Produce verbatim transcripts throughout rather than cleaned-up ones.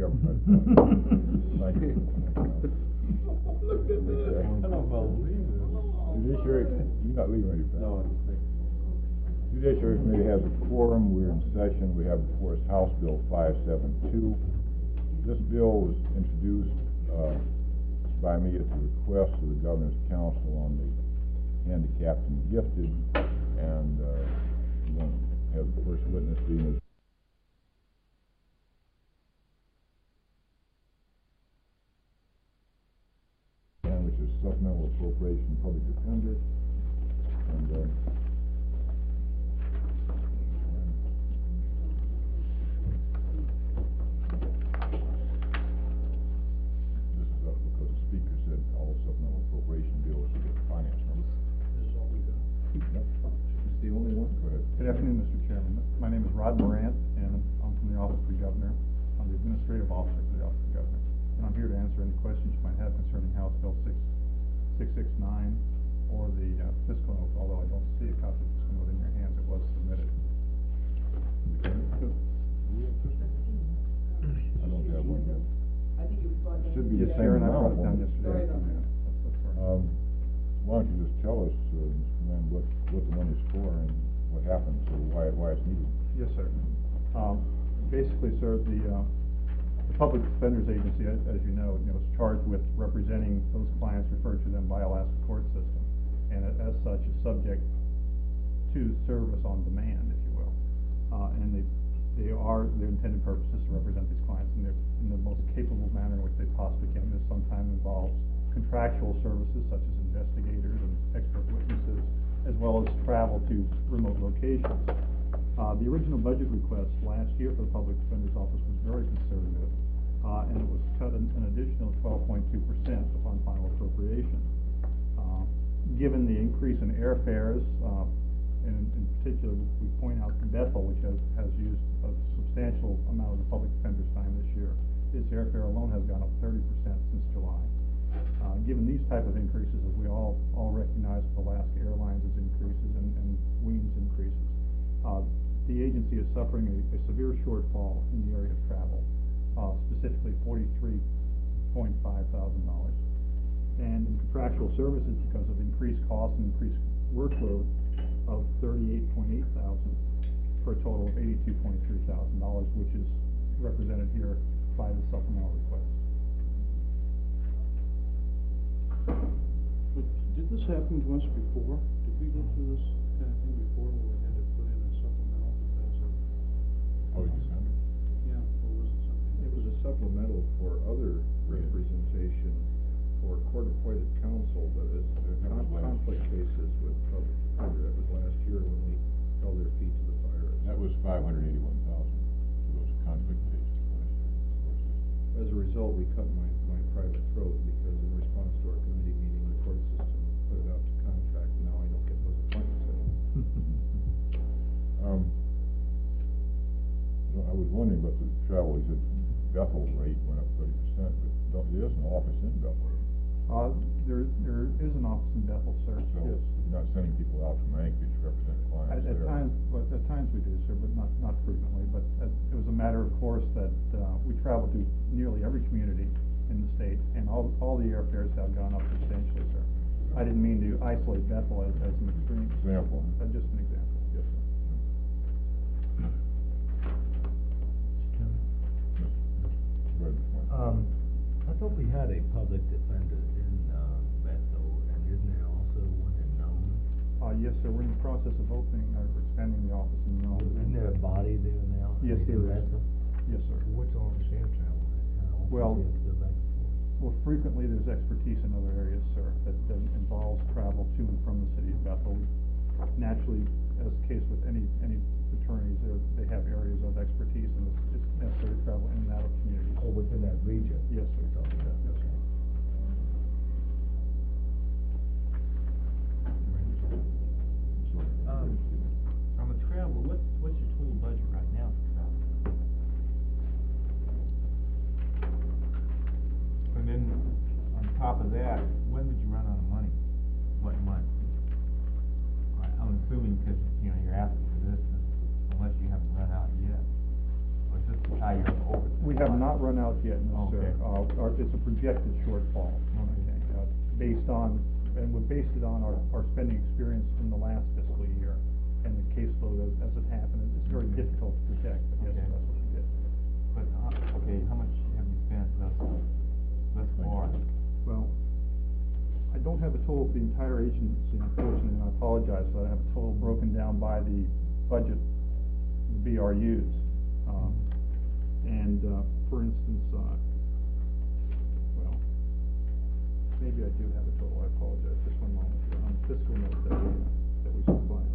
have a nice point. Thank you. Look at that. I don't believe it. Judiciary, you're not leaving, are you? No, I'm just Judiciary Committee has a quorum. We're in session. We have before us House Bill five seventy-two. This bill was introduced uh, by me at the request of the Governor's Council on the handicapped and gifted, and uh, we're going to have the first witness being which is supplemental appropriation public defender. And uh, this is up because the speaker said all supplemental appropriation bills should get finance numbers. This is all we got. Yep. It's the only one. Go ahead. Good afternoon, Mister Chairman. My name is Rod Morant, and I'm from the Office of the Governor. I'm the Administrative Officer for the Office of the Governor. And I'm here to answer any questions you might have concerning House Bill six sixty-nine or the uh, fiscal note, although I don't see a copy of the fiscal note in your hands. It was submitted. I don't have one yet. I think it was brought down. Should be the Yes, same sir, and I brought it amount, down won't it? yesterday. Sorry about afternoon. that. That's, that's all right. Um, why don't you just tell us, uh, Mister Mann, what, what the money's for and what happens, or why, why it's needed? Yes, sir. Um, basically, sir, the, uh, the Public Defender's Agency, as, as you know, you know, is charged with representing those clients referred to them by Alaska court system, and as such is subject to service on demand, if you will. Uh, and they, they are, their intended purpose is to represent these clients in, their, in the most capable manner in which they possibly can. This sometimes involves contractual services such as investigators and expert witnesses, as well as travel to remote locations. Uh, the original budget request last year for the Public Defender's Office was very conservative, uh, and it was cut an, an additional twelve point two percent upon final appropriation. Uh, given the increase in airfares, uh, and in, in particular, we point out Bethel, which has, has used a substantial amount of the Public Defender's time this year. Its airfare alone has gone up thirty percent since July. Uh, given these type of increases, as we all, all recognize with Alaska Airlines' increases and, and Wing's increases, uh, the agency is suffering a, a severe shortfall in the area of travel, uh, specifically forty-three point five thousand dollars. And in contractual services, because of increased costs and increased workload of thirty-eight point eight thousand dollars for a total of eighty-two point three thousand dollars, which is represented here by the supplemental request. But did this happen to us before? Did we go through this kind of thing before where we had to put in a supplemental because of? Public defender? Yeah, or was it something? It was a supplemental for other representation for court-appointed counsel, but it's uh, That was con- last conflict year. cases with public defender. That was last year when we held their feet to the fire. That was five hundred eighty-one thousand for those conflict cases last year. As a result, we cut my, my private throat because in response to our committee meeting, the court system put it out to contract. Now I don't get those appointments anymore. Um, so I was wondering about the travel. He said Bethel rate went up thirty percent, but don't, there is an office in Bethel. Uh, there, there is an office in Bethel, sir. So Yes. you're not sending people out from Anchorage to represent clients At, at there. times, but at times we do, sir, but not, not frequently. But uh, it was a matter of course that uh, we travel to nearly every community in the state, and all, all the airfares have gone up substantially, sir. I didn't mean to isolate Bethel as, as an extreme. Example. Uh, just an example, yes, sir. Go ahead, Mike. Um, I thought we had a public defender in, uh, Bethel, and isn't there also one in Nome? Uh, yes, sir, we're in the process of opening, or expanding the office in Nome. Isn't there a body there now? Yes, in there is. Bethel? Yes, sir. What's office there travel? Well- Have to go back and forth. Well, frequently there's expertise in other areas, sir, that, that involves travel to and from the city of Bethel. Naturally, as the case with any, any attorneys, they're- they have areas of expertise, and it's, it's necessary to travel in and out of communities. Oh, within that region? Yes, sir. You're talking about, Yes, sir. okay. Um, on the travel, what's, what's your total budget right now for travel? And then, on top of that, when would you run out of money? What month? I- I'm assuming because, you know, you're asking have not run out yet, no, sir. Okay. Uh, our, it's a projected shortfall, okay, uh, based on, and we based it on our, our spending experience in the last fiscal year and the caseload as, as it happened. It's very difficult to project, but yes, Okay. that's what we did. But, uh, okay, how much have you spent thus, thus far? Well, I don't have a total of the entire agency, unfortunately, and I apologize, but I have a total broken down by the budget, the B R Us. Um, and, uh, for instance, uh, well, maybe I do have a total, I apologize, just one moment here, on the fiscal note that we, that we supplied.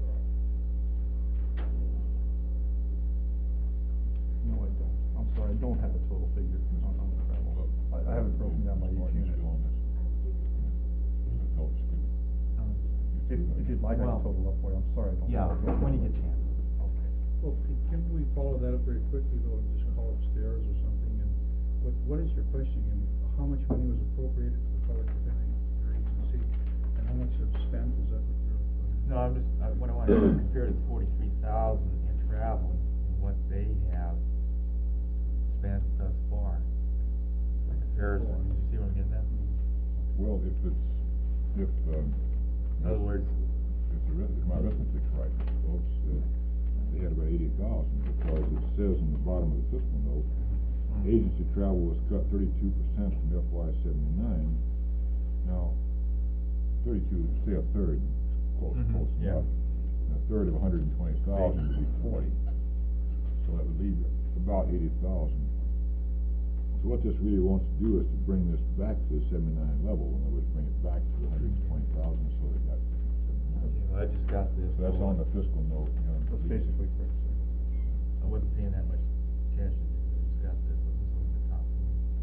No, I don't, I'm sorry, I don't have a total figure on, on the travel. I, I have it broken down by each Martin's unit. still on this. That helps too. If, if you'd like, I Well, can total up for you, I'm sorry, I don't. Yeah, have it. when you get a chance. Okay. Well, c- can't we follow that up very quickly though, and just call upstairs or something, and what, what is your question, and how much money was appropriated to the public defending your agency, and how much have spent, is that what you're? No, I'm just, I, what I want to do is compare the forty-three thousand in travel and what they have spent thus far. For comparison, you see what I'm getting at? Well, if it's, if, um. In other words, If the, arith- if my arithmetic's right, folks, uh, they had about eighty thousand, because it says in the bottom of the fiscal note, agency travel was cut thirty-two percent from F Y seventy-nine. Now, thirty-two, say a third, close, Mhm, close yeah. enough. And a third of a hundred and twenty thousand would be forty. So that would leave about eighty thousand. So what this really wants to do is to bring this back to the seventy-nine level, and it would bring it back to a hundred and twenty thousand, so they got seventy-nine. okay, well, I just got this. So that's on the fiscal note, you know. That's basically correct, sir. I wasn't paying that much attention, I just got this, so this was the top.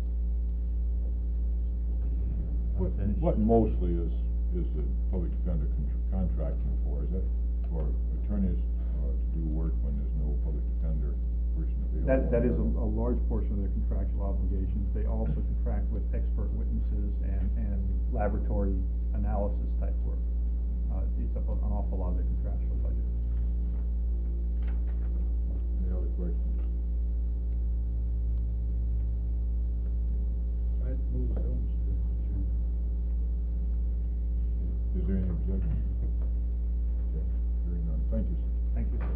What, Unfinished. what mostly is, is the public defender con- contracting for? Is that for attorneys, uh, to do work when there's no public defender person available? That, that is a, a large portion of their contractual obligations. They also contract with expert witnesses and, and laboratory analysis type work. Uh, it eats up an awful lot of their contractual budget. Any other questions? I move so, Mister Chairman. Is there any objection? Okay, hearing none. Thank you, sir. Thank you, sir.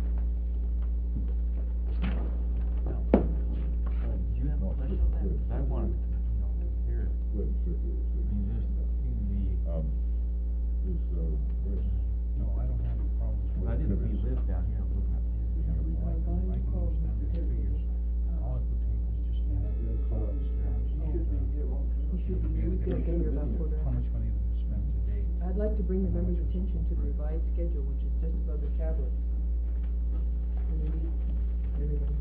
Now, uh, do you have a No, question good, on that? good. 'Cause I want to, you know, compare. Go ahead, sir. I mean, there's seem to be, Um, is, uh, where's? No, I don't have any problems with I it. didn't see live down here, I'm looking up here. We can read I that. can understand the figures. All it would take is just to have the call upstairs. You should be, we can get here about quarter. How much money have we spent to date? I'd like to bring the members' attention to the revised schedule, which is just above the tablet. Underneath everything.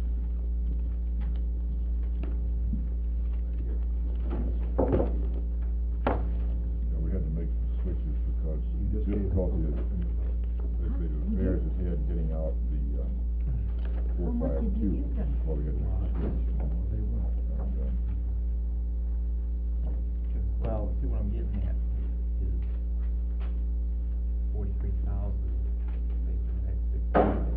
Yeah, we had to make some switches because You the just gave- difficulty is, legislative affairs is had getting out the, um, four, five, two, well, we had to make a switch. They will. And, um, Well, see what I'm getting at is forty-three thousand, say for the next six months.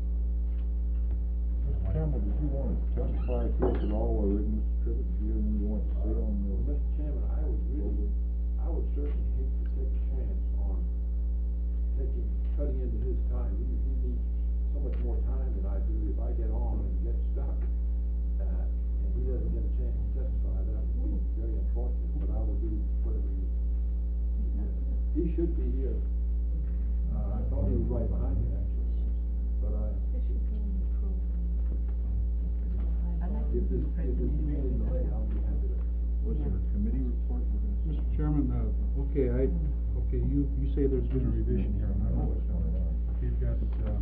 Mister Campbell, did you want to testify to us at all, or Mister Trivett, do you have anything you want to say on the? Mister Chairman, I would really, I would certainly hate to take a chance on taking, cutting into his time. He, he needs so much more time than I do. If I get on and get stuck, uh, and he doesn't get a chance to testify, that would be very unfortunate, but I will do whatever he, he should be here. Uh, I thought he was right behind me, actually, but I, if this, if this meeting delayed, I'll be happy to. Was there a committee report we're gonna see? Mister Chairman, uh, okay, I, okay, you, you say there's been a revision here, and I don't know what's going on. You've got, uh,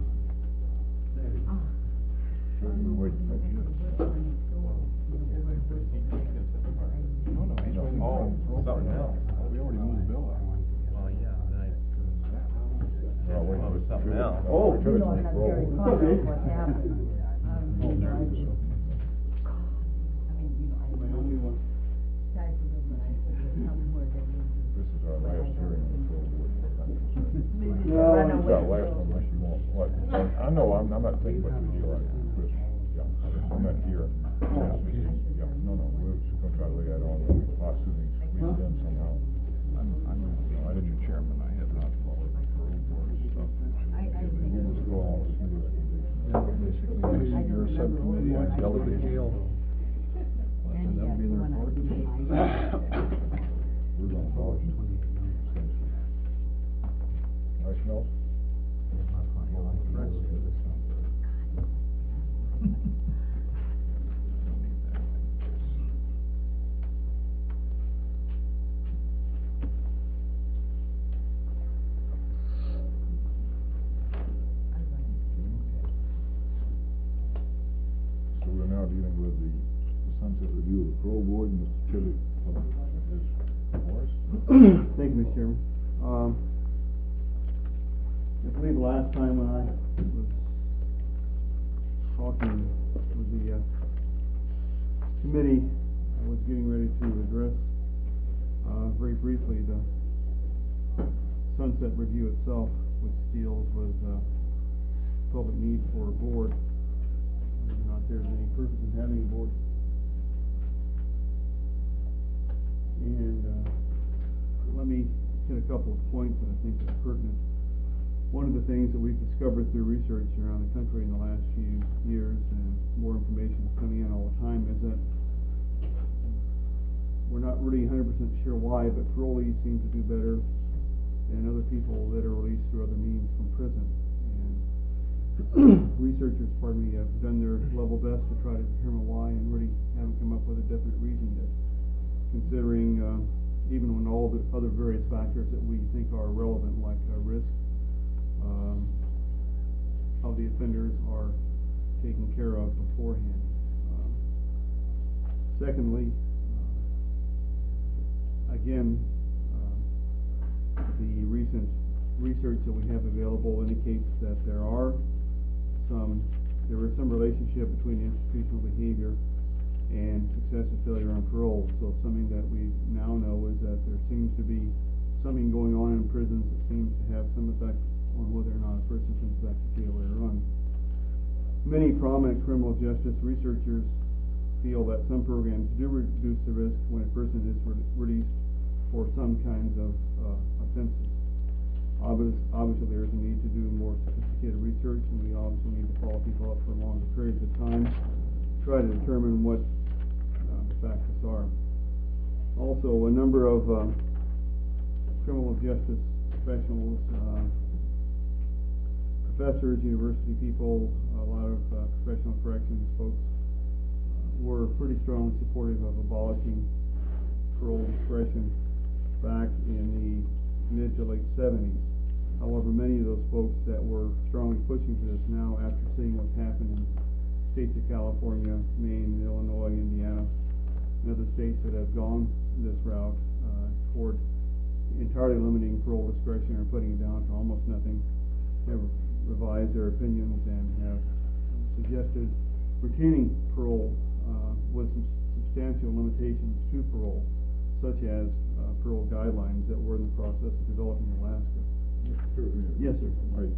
Sure, we're waiting for you. No, no, he's waiting Oh, for. something else. We already moved the bill out. Well, yeah, then I, Well, wait, Well, Mister something Trivett. else. Uh, Oh, Mister You Trivett know, needs I'm roll. very conscious of what happened. Um, Oh, you know, there I it just, is. I mean, you know, I know stifled them, but I said, there's somewhere that we. This is our last hearing before the board, as far as I'm concerned. Maybe No, run it's away. our last one, unless you want, what, I know, I'm, I'm not thinking about the deal right now, Chris, yeah. I'm not here. Yeah, no, no, we're just gonna try to lay that on, and possibly squeeze it in somehow. I'm, I'm, you know, I didn't chairman, I had not followed the parole board stuff. I, I think. We'll just go along with some of those conditions. Yeah, basically, your subcommittee on delegated jail. And That'll yes, be in the when I report. do my. We're gonna follow it. Nice smells? So we're now dealing with the the sunset review of the parole board, and Mister Chili, is for us. Thank you, Mister Chairman. Um, I believe the last time when I was talking with the, uh, committee, I was getting ready to address, uh, very briefly the sunset review itself, which deals with, uh, public need for a board, whether or not there's any purpose in having a board. And, uh, let me hit a couple of points that I think are pertinent. One of the things that we've discovered through research around the country in the last few years, and more information is coming in all the time, is that we're not really one hundred percent sure why, but parolees seem to do better than other people that are released through other means from prison. And researchers, pardon me, have done their level best to try to determine why, and really haven't come up with a definite reason yet, considering uh, even when all the other various factors that we think are relevant, like uh, risk, um, how the offenders are taken care of beforehand. Um, secondly, uh, again, uh, the recent research that we have available indicates that there are some, there is some relationship between institutional behavior and success or failure on parole. So something that we now know is that there seems to be something going on in prisons that seems to have some effect on whether or not a person comes back to jail later on. Many prominent criminal justice researchers feel that some programs do reduce the risk when a person is re released for some kinds of uh, offenses. Obvious, obviously, there is a need to do more sophisticated research, and we obviously need to follow people up for longer periods of time, try to determine what uh, the factors are. Also, a number of uh, criminal justice professionals, uh, professors, university people, a lot of uh, professional corrections folks uh, were pretty strongly supportive of abolishing parole discretion back in the mid to late seventies. However, many of those folks that were strongly pushing for this now, after seeing what's happened in states of California, Maine, Illinois, Indiana, and other states that have gone this route uh, toward entirely limiting parole discretion or putting it down to almost nothing, have revised their opinions and have suggested retaining parole uh, with some substantial limitations to parole, such as uh, parole guidelines that were in the process of developing in Alaska. Yes, sir. Right.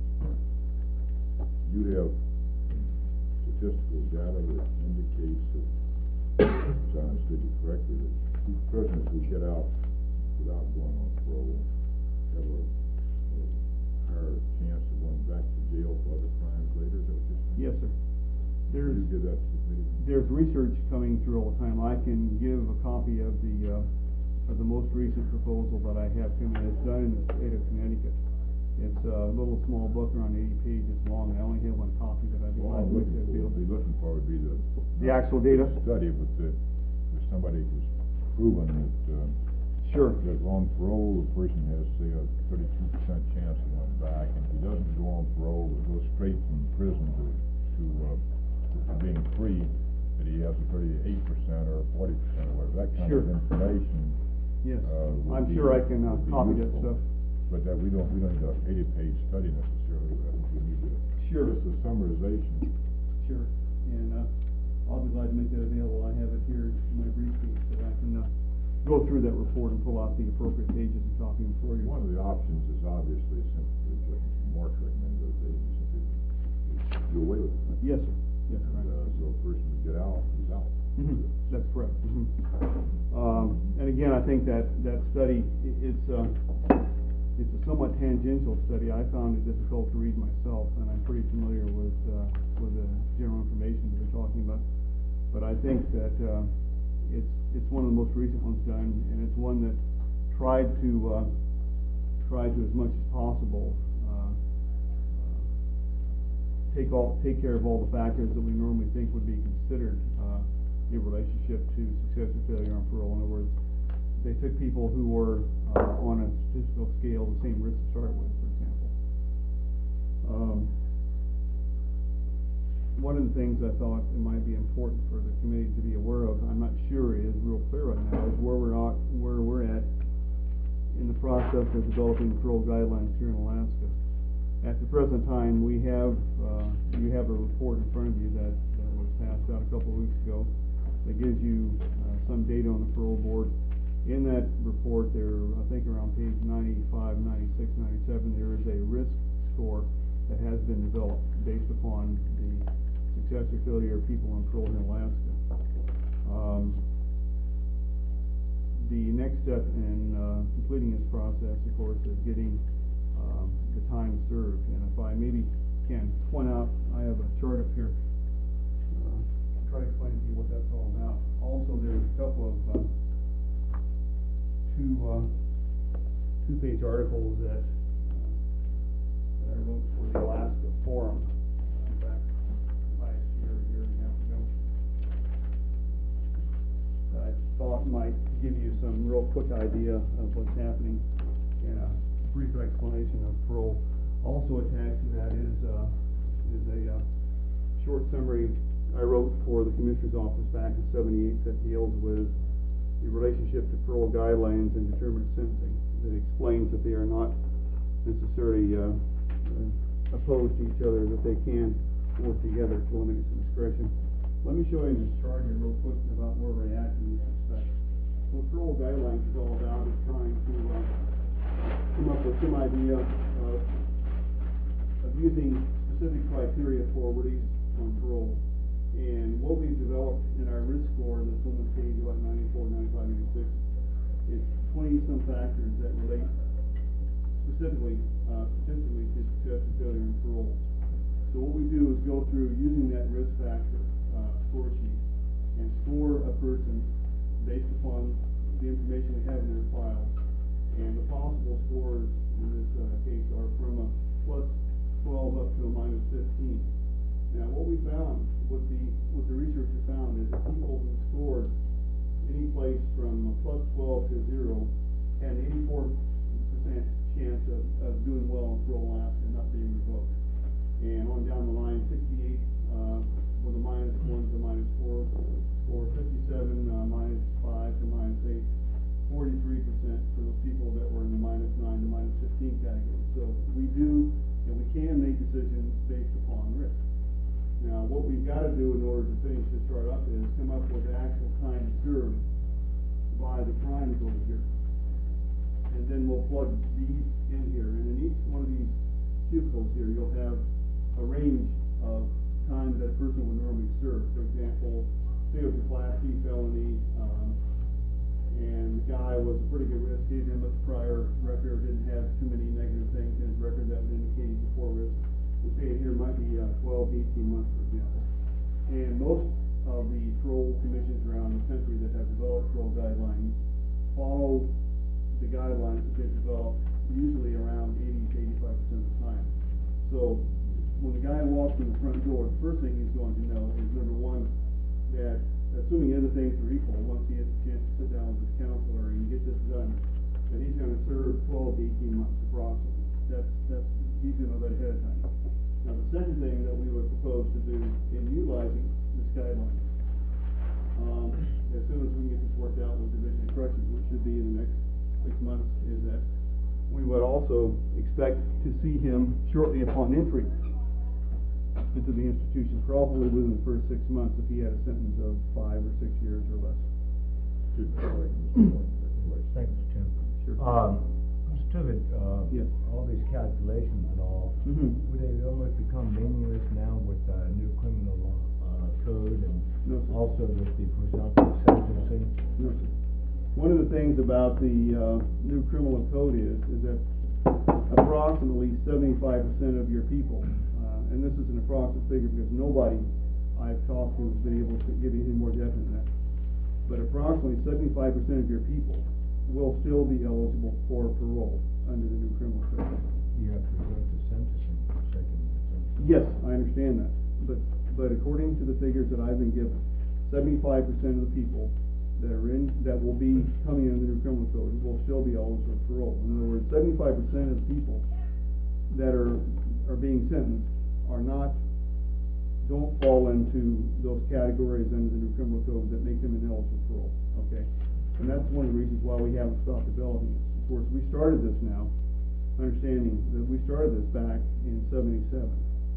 You have statistical data that indicates that, if I understood you correctly, that these prisoners who get out without going on parole have a, a higher chance of going back to jail for other crimes later. Is that what you're saying? Yes, sir. There's, you give that to the committee? There's research coming through all the time. I can give a copy of the uh, of the most recent proposal that I have coming. It's done in the state of Connecticut. It's a little small book, around eighty pages long. I only have one copy that I'd be Well, glad I'm to make looking for, available. be looking for would be the The actual data? study, but the, if somebody who's proven that uh, Sure. that on parole, the person has, say, a thirty-two percent chance of going back, and if he doesn't go on parole, but goes straight from prison to, to, uh, to being free, that he has a thirty-eight percent or forty percent or whatever. That kind Sure. of information. Yes. Uh, would I'm be- sure I can uh, would be copy that useful. stuff. But that we don't, we don't need an eighty-page study necessarily, but I think we need to. Sure. Just a summarization. Sure. And uh, I'll be glad to make that available. I have it here in my briefcase that I can uh, go through that report and pull out the appropriate pages and copy them for you. One of the options is obviously simply, what Mark recommended, that they simply do away with it. Yes, sir. Yes, And, correct. uh, so a person would get out, he's out. Mhm, that's correct. Mhm. Um, and again, I think that, that study, i- it's, uh, it's a somewhat tangential study. I found it difficult to read myself, and I'm pretty familiar with, uh, with the general information that they're talking about. But I think that, uh, it's, it's one of the most recent ones done, and it's one that tried to, uh, tried to as much as possible, uh, uh, take all, take care of all the factors that we normally think would be considered, uh, in relationship to success or failure on parole. In other words, they took people who were, uh, on a statistical scale the same risk to start with, for example. Um, one of the things I thought it might be important for the committee to be aware of, I'm not sure it is real clear right now, is where we're at, where we're at in the process of developing parole guidelines here in Alaska. At the present time, we have, uh, you have a report in front of you that, that was passed out a couple of weeks ago that gives you, uh, some data on the parole board. In that report, there, I think around page ninety-five, ninety-six, ninety-seven, there is a risk score that has been developed based upon the success or failure of people on parole in Alaska. Um, the next step in, uh, completing this process, of course, is getting, um, the time served. And if I maybe can point out, I have a chart up here. Uh, try to explain to you what that's all about. Also, there's a couple of, uh, two, uh, two-page articles that, uh, that I wrote for the Alaska Forum, uh, back last year, a year and a half ago, that I thought might give you some real quick idea of what's happening, and a brief explanation of parole. Also attached to that is, uh, is a, uh, short summary I wrote for the Commissioner's Office back in seventy-eight that deals with the relationship to parole guidelines and determinate sentencing. That explains that they are not necessarily, uh, uh, opposed to each other, that they can work together to eliminate some discretion. Let me show you this chart here real quick about where we're at in this respect. What parole guidelines is all about is trying to, uh, come up with some idea of, of using specific criteria for release on parole. And what we've developed in our risk score that's on the page about ninety-four, ninety-five, ninety-six is twenty some factors that relate specifically, uh, statistically to success and failure in parole. So what we do is go through using that risk factor, uh, score sheet and score a person based upon the information we have in their files. And the possible scores in this, uh, case are from a plus twelve up to a minus fifteen. Now, what we found, what the, what the researcher found is that people who scored any place from a plus twelve to zero had an eighty-four percent chance of, of doing well in parole Alaska and not being revoked. And on down the line, sixty-eight, uh, with a minus one to minus four, or fifty-seven, uh, minus five to minus eight, forty-three percent for those people that were in the minus nine to minus fifteen category. So we do, and we can make decisions based upon risk. Now, what we've got to do in order to finish this chart up is come up with the actual time served by the crimes over here. And then we'll plug these in here. And in each one of these cubicles here, you'll have a range of time that a person would normally serve. For example, say it was a Class C felony, um, and the guy was a pretty good risk. He didn't have much prior record, didn't have too many negative things in his record that would indicate he's a poor risk. We say here might be uh, twelve, eighteen months, for example. And most of the parole commissions around the country that have developed parole guidelines follow the guidelines that they've developed usually around eighty to eighty-five percent of the time. So when the guy walks in the front door, the first thing he's going to know is, number one, that assuming other things are equal, once he has a chance to sit down with his counselor and get this done, that he's going to serve twelve to eighteen months approximately. That's, that's, he's going to know that ahead of time. Now, the second thing that we would propose to do in utilizing this guideline, um, as soon as we can get this worked out with Division of Corrections, which should be in the next six months, is that we would also expect to see him shortly upon entry into the institution, probably within the first six months if he had a sentence of five or six years or less. Thank you, Mister Chairman. Sure. Um, Mister Tivitt, uh, Yes. all these calculations and all, Mhm. would they almost become meaningless now with, uh, new criminal law, uh, also with the presumptive sentencing? No, sir. One of the things about the, uh, new criminal code is, is that approximately seventy-five percent of your people, uh, and this is an approximate figure because nobody I've talked to has been able to give you anything more definite than that, but approximately seventy-five percent of your people will still be eligible for parole under the new criminal code. You have presumptive sentencing, second presumptive. Yes, I understand that, but, but according to the figures that I've been given, seventy-five percent of the people that are in, that will be coming into the new criminal code will still be eligible for parole. In other words, seventy-five percent of the people that are, are being sentenced are not, don't fall into those categories under the new criminal code that make them ineligible for parole, okay? And that's one of the reasons why we haven't stopped developing it. Of course, we started this now, understanding that we started this back in seventy-seven.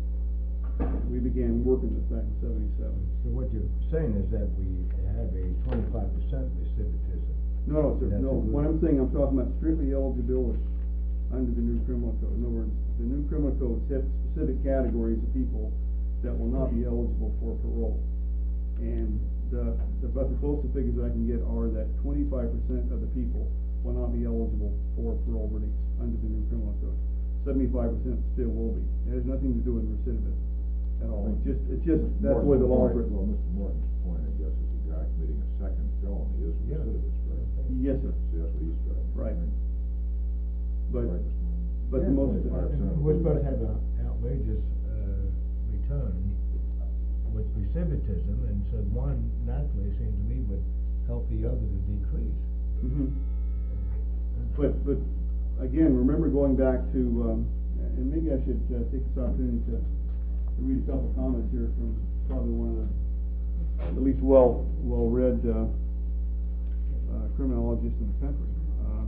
We began working this back in seventy-seven. So what you're saying is that we have a twenty-five percent recidivism? No, no, sir, That's no. a good- What I'm saying, I'm talking about strictly eligibility under the new criminal code. In other words, the new criminal code sets specific categories of people that will not be eligible for parole. And the, the, about the closest figures I can get are that twenty-five percent of the people will not be eligible for parole release under the new criminal code. Seventy-five percent still will be. It has nothing to do with recidivism at all. It's just, it's just, that's the way the law is Morton's written. point- Well, Mister Morton's point, I guess, is the guy committing a second felony is Yeah. recidivist, right? Yes, sir. See, that's what he's driving. Right. But, Right, Mister Morton. but the Yeah. most, twenty-five percent. We're supposed to have an outrageous, uh, return with recidivism, and so one naturally seems to me would help the other to decrease. mhm. But, but, again, remember going back to, um, and maybe I should, uh, take this opportunity to, to read a couple comments here from probably one of the, at least well, well-read, uh, uh, criminologists in the country. Uh,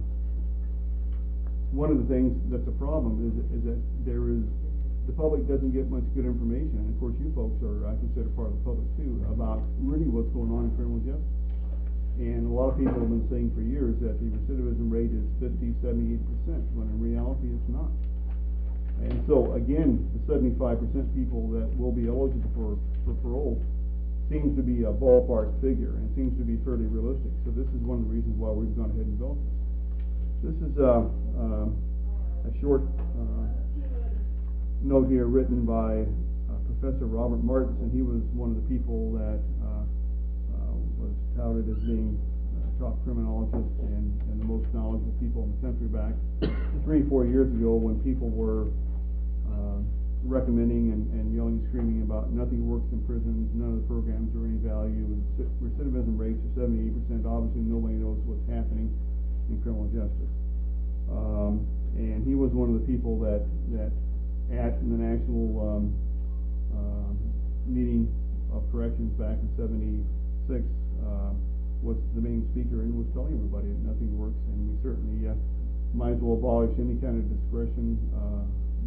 One of the things that's a problem is, is that there is, the public doesn't get much good information, and of course you folks are, I consider part of the public too, about really what's going on in criminal justice. And a lot of people have been saying for years that the recidivism rate is fifty, seventy-eight percent, when in reality it's not. And so, again, the seventy-five percent people that will be eligible for, for parole seems to be a ballpark figure, and seems to be fairly realistic. So this is one of the reasons why we've gone ahead and developed this. This is, uh, uh, a short, uh, note here written by, uh, Professor Robert Martinson. He was one of the people that, uh, uh, was touted as being a top criminologist and, and the most knowledgeable people in the country back three, four years ago, when people were, uh, recommending and, and yelling and screaming about nothing works in prisons, none of the programs are any value, and recidivism rates are seventy-eight percent. Obviously, nobody knows what's happening in criminal justice. Um, and he was one of the people that, that at the national, um, uh, meeting of corrections back in seventy-six, uh, was the main speaker and was telling everybody that nothing works, and we certainly, uh, might as well abolish any kind of discretion, uh,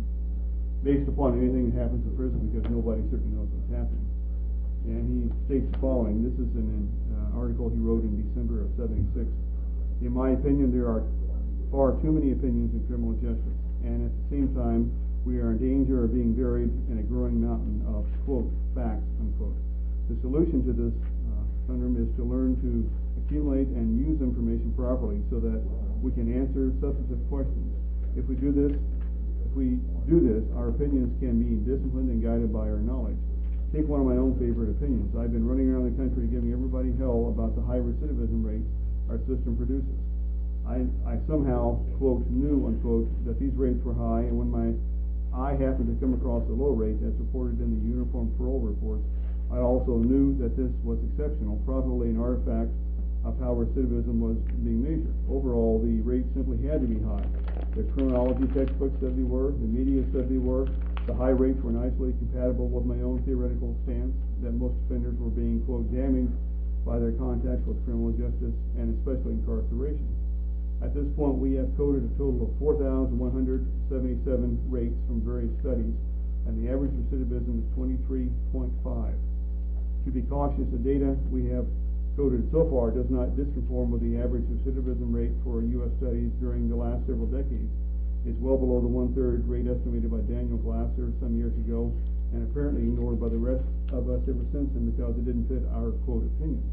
based upon anything that happens in prison, because nobody certainly knows what's happening. And he states the following. This is in an uh, article he wrote in December of seventy-six. In my opinion, there are far too many opinions in criminal justice, and at the same time, we are in danger of being buried in a growing mountain of, quote, facts, unquote. The solution to this uh, conundrum is to learn to accumulate and use information properly so that we can answer substantive questions. If we do this, if we do this, our opinions can be disciplined and guided by our knowledge. Take one of my own favorite opinions. I've been running around the country giving everybody hell about the high recidivism rates our system produces. I, I somehow, quote, knew, unquote, that these rates were high, and when my I happened to come across a low rate as reported in the Uniform Parole Reports, I also knew that this was exceptional, probably an artifact of how recidivism was being measured. Overall, the rate simply had to be high. The criminology textbooks said they were, the media said they were, the high rates were nicely compatible with my own theoretical stance that most offenders were being, quote, damaged by their contact with criminal justice and especially incarceration. At this point, we have coded a total of four thousand one hundred seventy-seven rates from various studies, and the average recidivism is twenty-three point five. To be cautious, the data we have coded so far does not disconform with the average recidivism rate for U S studies during the last several decades. It's well below the one-third rate estimated by Daniel Glasser some years ago, and apparently ignored by the rest of us ever since then because it didn't fit our quote opinion.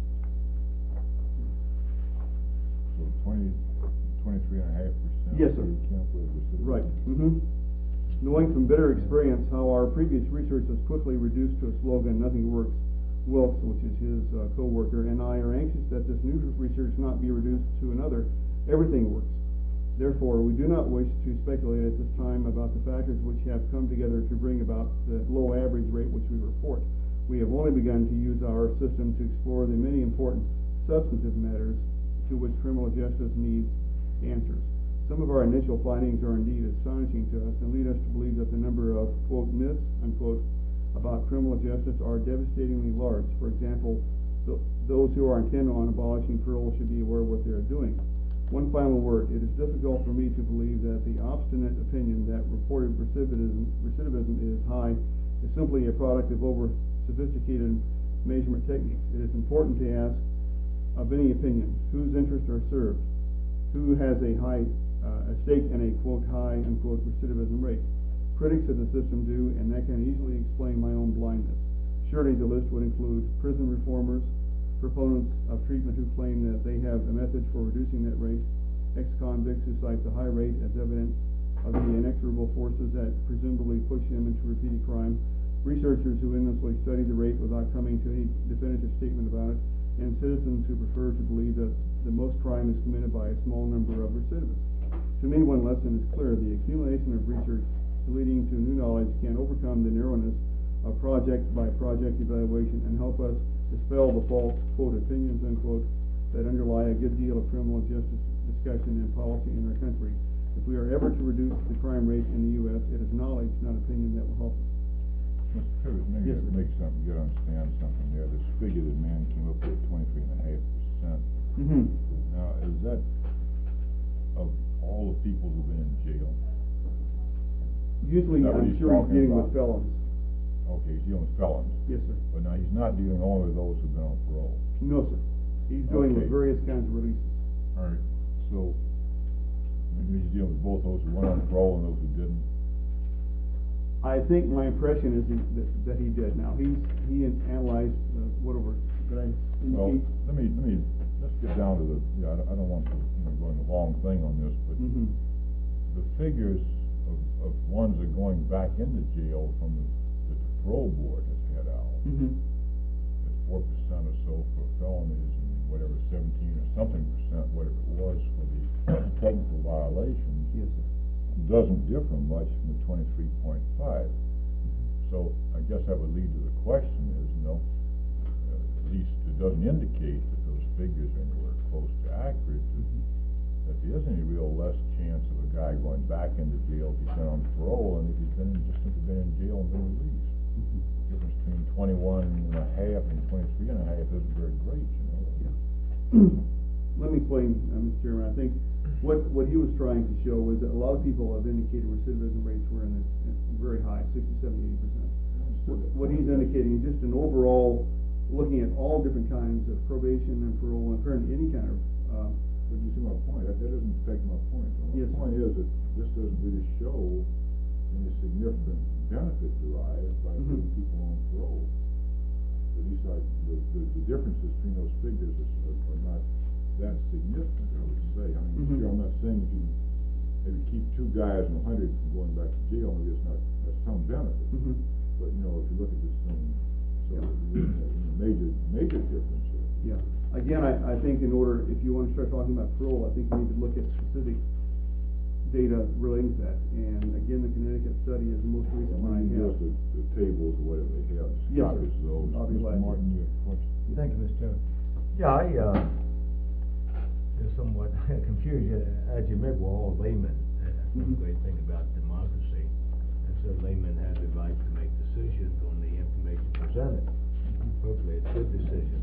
So twenty, twenty-three and a half percent. Yes, sir. You can't live with it. Right. Mm-hmm. Knowing from bitter experience how our previous research was quickly reduced to a slogan, "Nothing works," Wilkes, which is his uh, co-worker, and I are anxious that this new research not be reduced to another, "Everything works." Therefore, we do not wish to speculate at this time about the factors which have come together to bring about the low average rate which we report. We have only begun to use our system to explore the many important substantive matters to which criminal justice needs answers. Some of our initial findings are indeed astonishing to us and lead us to believe that the number of, quote, myths, unquote, about criminal justice are devastatingly large. For example, th those who are intent on abolishing parole should be aware of what they are doing. One final word. It is difficult for me to believe that the obstinate opinion that reported recidivism, recidivism is high is simply a product of over-sophisticated measurement techniques. It is important to ask of any opinion whose interests are served, who has a high uh, a stake in a, quote, high, unquote, recidivism rate. Critics of the system do, and that can easily explain my own blindness. Surely the list would include prison reformers, proponents of treatment who claim that they have a method for reducing that rate, ex-convicts who cite the high rate as evidence of the inexorable forces that presumably push them into repeated crime, researchers who endlessly study the rate without coming to any definitive statement about it, and citizens who prefer to believe that the most crime is committed by a small number of recidivists. To me, one lesson is clear. The accumulation of research leading to new knowledge can overcome the narrowness of project-by-project evaluation and help us dispel the false, quote, opinions, unquote, that underlie a good deal of criminal justice discussion and policy in our country. If we are ever to reduce the crime rate in the U S, it is knowledge, not opinion, that will help us. Mister Curtis, maybe Yes, to sir. make something, you gotta understand something there. This figure that man came up with, twenty-three and a half percent. Mm-hmm. Now, is that of all the people who've been in jail? Usually, Is that what I'm he's sure he's talking dealing about? with felons. Okay, he's dealing with felons. Yes, sir. But now, he's not dealing only with those who've been on parole. No, sir. He's dealing with Okay. various kinds of releases. All right, so, maybe he's dealing with both those who went on parole and those who didn't. I think my impression is he, that, that he did. Now, he, he analyzed, uh, whatever, did I Well, indicate? let me, let me, let's get down to the, yeah, I don't, I don't want to, you know, go into a long thing on this, but Mm-hmm. the figures of, of ones that are going back into jail from the, that the parole board has had out, Mm-hmm. it's four percent or so for felonies and whatever, seventeen or something percent, whatever it was for the technical violations. Yes, sir. Doesn't differ much from the twenty-three point five. So I guess that would lead to the question is, you know, uh, at least it doesn't indicate that those figures are anywhere close to accurate, Mm-hmm. that there isn't any real less chance of a guy going back into jail if he's been on parole and if he's been, just simply been in jail and been released. Mm-hmm. The difference between twenty-one and a half and twenty-three and a half isn't very great, you know. Let me explain, uh, Mister Chairman. I think what, what he was trying to show was that a lot of people have indicated recidivism rates were in the, in very high, sixty, seventy, eighty percent. What, what he's indicating is just an overall, looking at all different kinds of probation and parole and apparently any kind of, uh, But you see my point, that, that doesn't take my point. though. Yes, My point is that this doesn't really show any significant benefit derived by Mhm. putting people on parole. At least I, the, the, the differences between those figures is, are, are not that significant, I would say. I mean, Mhm. sure, I'm not saying if you maybe keep two guys and a hundred from going back to jail, maybe it's not, that's some benefit. Mhm. But, you know, if you look at this thing, so Yeah. there's a major, major difference here. yeah. Again, I, I think in order, if you want to start talking about parole, I think we need to look at specific data relating to that. And again, the Connecticut study is the most recent one I When you have. use the, the tables or whatever they have, just Yes, copies sir. of those. I'll be glad Mister to. Martin, you have a question? Thank you, Mister Chairman. Yeah, I, uh, is somewhat confused, Uh, as you remember, we're all laymen, and that's one Mhm. great thing about democracy. And so laymen have the right to make decisions on the information presented. Hopefully, it's good decisions.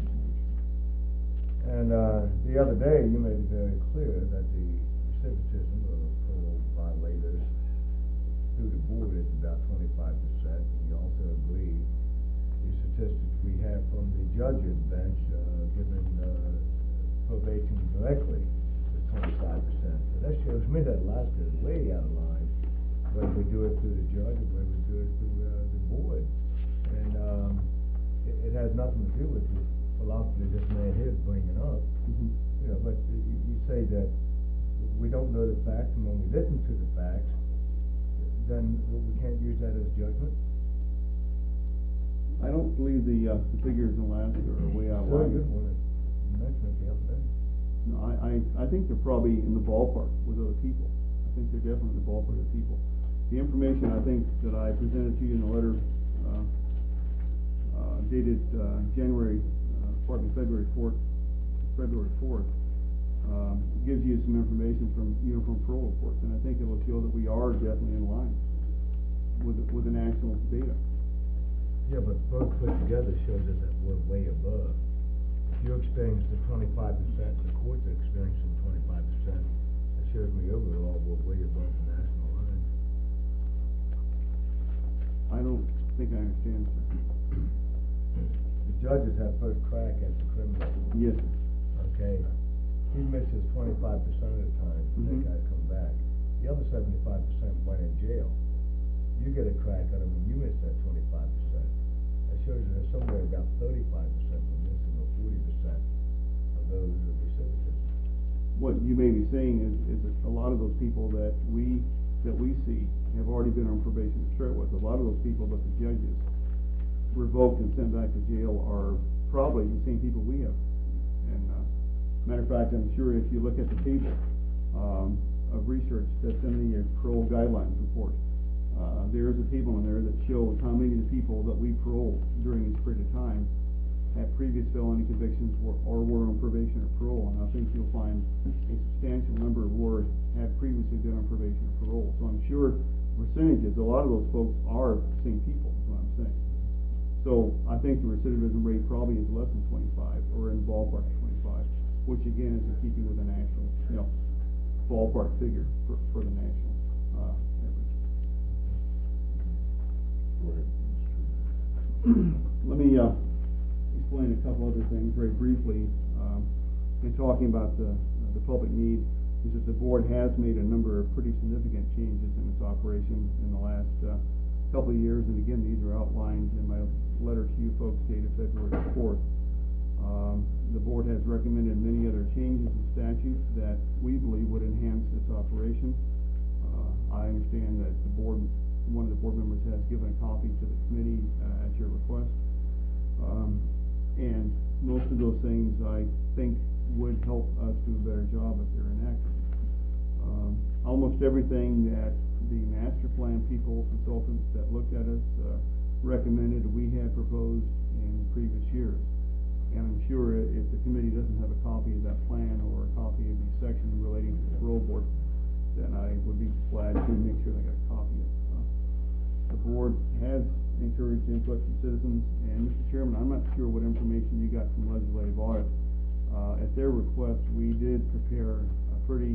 And, uh, the other day, you made it very clear that the recidivism of parole violators through the board is about twenty-five percent. And you also agree, the statistics we have from the judges bench, uh, giving, uh, probation directly is twenty-five percent. So that shows me that Alaska is way out of line whether we do it through the judge or whether we do it through, uh, the board. And, um, it, it has nothing to do with the philosophy this man here is bringing up. Mhm. You know, but you, you say that we don't know the facts, and when we listen to the facts, then we we can't use that as judgment? I don't believe the, uh, the figures in Alaska are way out of Well, line. you wanna mention it the other day. No, I, I, I think they're probably in the ballpark with other people. I think they're definitely in the ballpark with people. The information, I think, that I presented to you in the letter, uh, uh, dated, uh, January, uh, pardon me, February fourth, February fourth, um, gives you some information from uniform parole reports, and I think it will show that we are definitely in line with, the- with the national data. Yeah, but both put together shows us that we're way above. If you're experiencing twenty-five percent, the courts are experiencing twenty-five percent, it shows me overall we're way above the national line. I don't think I understand, sir. The judges have first crack at the criminal. Yes, sir. Okay? He misses twenty-five percent of the time, and that Mhm. guy come back. The other seventy-five percent went in jail. You get a crack at him when you miss that twenty-five percent. That shows you there's somewhere about thirty-five percent were missing, or forty percent of those are recidivism. What you may be saying is, is that a lot of those people that we, that we see have already been on probation to start with. A lot of those people that the judges revoked and sent back to jail are probably the same people we have. And, uh, matter of fact, I'm sure if you look at the table, um, of research that's in the uh, parole guidelines report, uh, there is a table in there that shows how many of the people that we paroled during this period of time had previous felony convictions were, or were on probation or parole, and I think you'll find a substantial number were, had previously been on probation or parole. So I'm sure percentages, a lot of those folks are the same people, is what I'm saying. So I think the recidivism rate probably is less than twenty-five, or in the ballpark of twenty-five, which again is in keeping with the national, you know, ballpark figure for, for the national, uh, average. Go ahead. Let me, uh, explain a couple other things very briefly. Um, in talking about the, uh, the public need, is that the board has made a number of pretty significant changes in its operation in the last, uh, couple of years, and again, these are outlined in my letter to you folks dated February fourth. Um, the board has recommended many other changes in statute that we believe would enhance its operation. Uh, I understand that the board, one of the board members has given a copy to the committee, uh, at your request. Um, and most of those things I think would help us do a better job if they're enacted. Um, almost everything that the master plan people, consultants that looked at us, uh, recommended, we had proposed in previous years. And I'm sure if the committee doesn't have a copy of that plan or a copy of the section relating to the parole board, then I would be glad to make sure they got a copy of it. Uh, The board has encouraged input from citizens, and Mister Chairman, I'm not sure what information you got from legislative audit. Uh, at their request, we did prepare a pretty,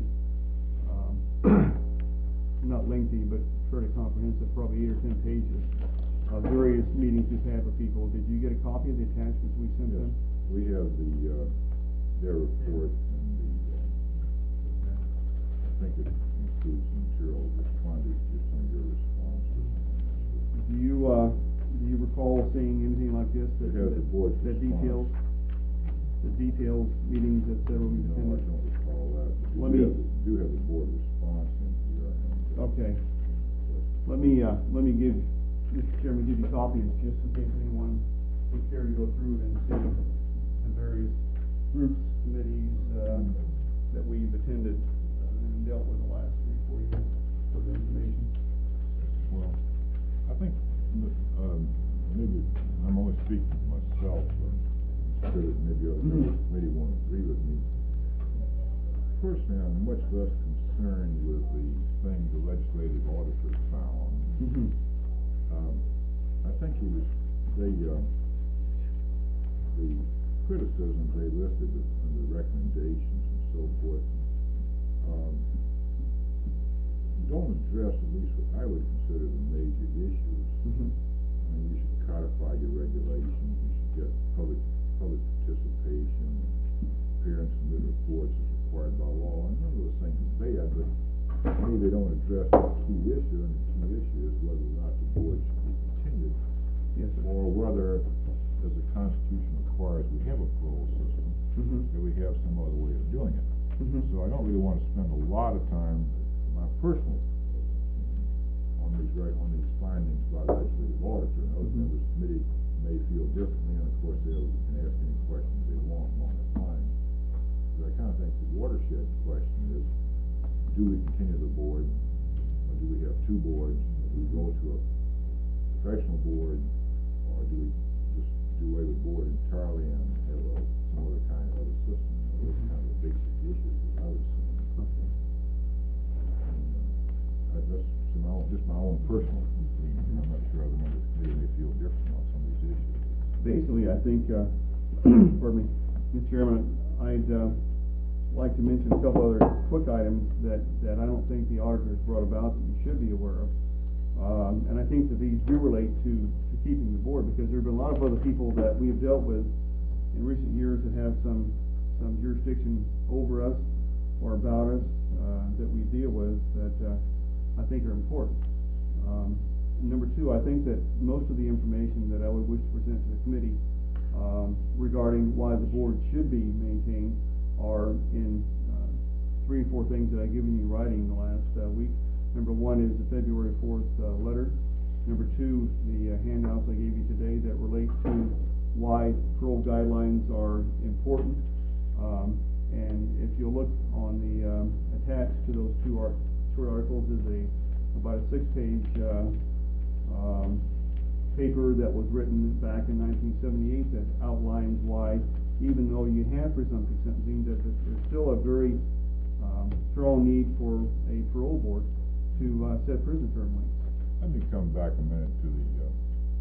um, not lengthy, but fairly comprehensive, probably eight or ten pages of various meetings we've had with people. Did you get a copy of the attachments we sent Yes, them? we have the, uh, their report and the, uh, I think it includes material responded to some of your responses. Do you, uh, do you recall seeing anything like this that, It has the board's that response. details, that details meetings that several we've No, I attended? don't recall that. We Let do me- have the- do have the board response in here, and, uh, Okay. Let me, uh, let me give, Mister Chairman, give you copies, just in case anyone would care to go through it and see the various groups, committees, uh, that we've attended uh, and dealt with the last three, four years for the information. Well, I think, um, maybe, I'm only speaking for myself, but consider maybe other members maybe won't agree with me. Personally, I'm much less concerned with the thing the legislative auditor found. Mm-hmm. Um, I think he was, they, uh, the criticisms they listed and the recommendations and so forth, um, don't address at least what I would consider the major issues. Mm-hmm. I mean, you should codify your regulations, you should get public, public participation, appearance in the reports as required by law, and none of those things are bad, but to me, they don't address the key issue, and the key issue is whether or not the board should be continued, Yes, sir. or whether, as the Constitution requires, we have a parole system, Mhm. that we have some other way of doing it. Mhm. So I don't really want to spend a lot of time, my personal opinion, on these, right, on these findings by the legislative auditor. And other Mhm. members of the committee may feel differently, and of course, they can ask any questions they want along that line. But I kind of think the watershed question is, do we continue the board, or do we have two boards? Do we go to a professional board, or do we just do away with board entirely and have a, some other kind of other system? Those are kind of the basic issues that I would say. Okay. And, uh, I, that's just my own, just my own personal opinion. I'm not sure other members of the committee may feel differently on some of these issues. Basically, I think, uh, pardon me, Mister Chairman, I'd, uh, like to mention a couple other quick items that, that I don't think the auditors brought about that you should be aware of. Um, and I think that these do relate to, to keeping the board, because there have been a lot of other people that we have dealt with in recent years that have some, some jurisdiction over us or about us, uh, that we deal with that, uh, I think are important. Um, number two, I think that most of the information that I would wish to present to the committee, um, regarding why the board should be maintained are in, uh, three or four things that I've given you in writing in the last, uh, week. Number one is the February fourth, uh, letter. Number two, the uh, handouts I gave you today that relate to why parole guidelines are important. Um, and if you'll look on the, um, attached to those two art, short articles is a, about a six-page, uh, um, paper that was written back in nineteen seventy-eight that outlines why, even though you have presumptive sentencing, that that there's still a very, um, strong need for a parole board to, uh, set prison term lengths. Let me come back a minute to the, uh,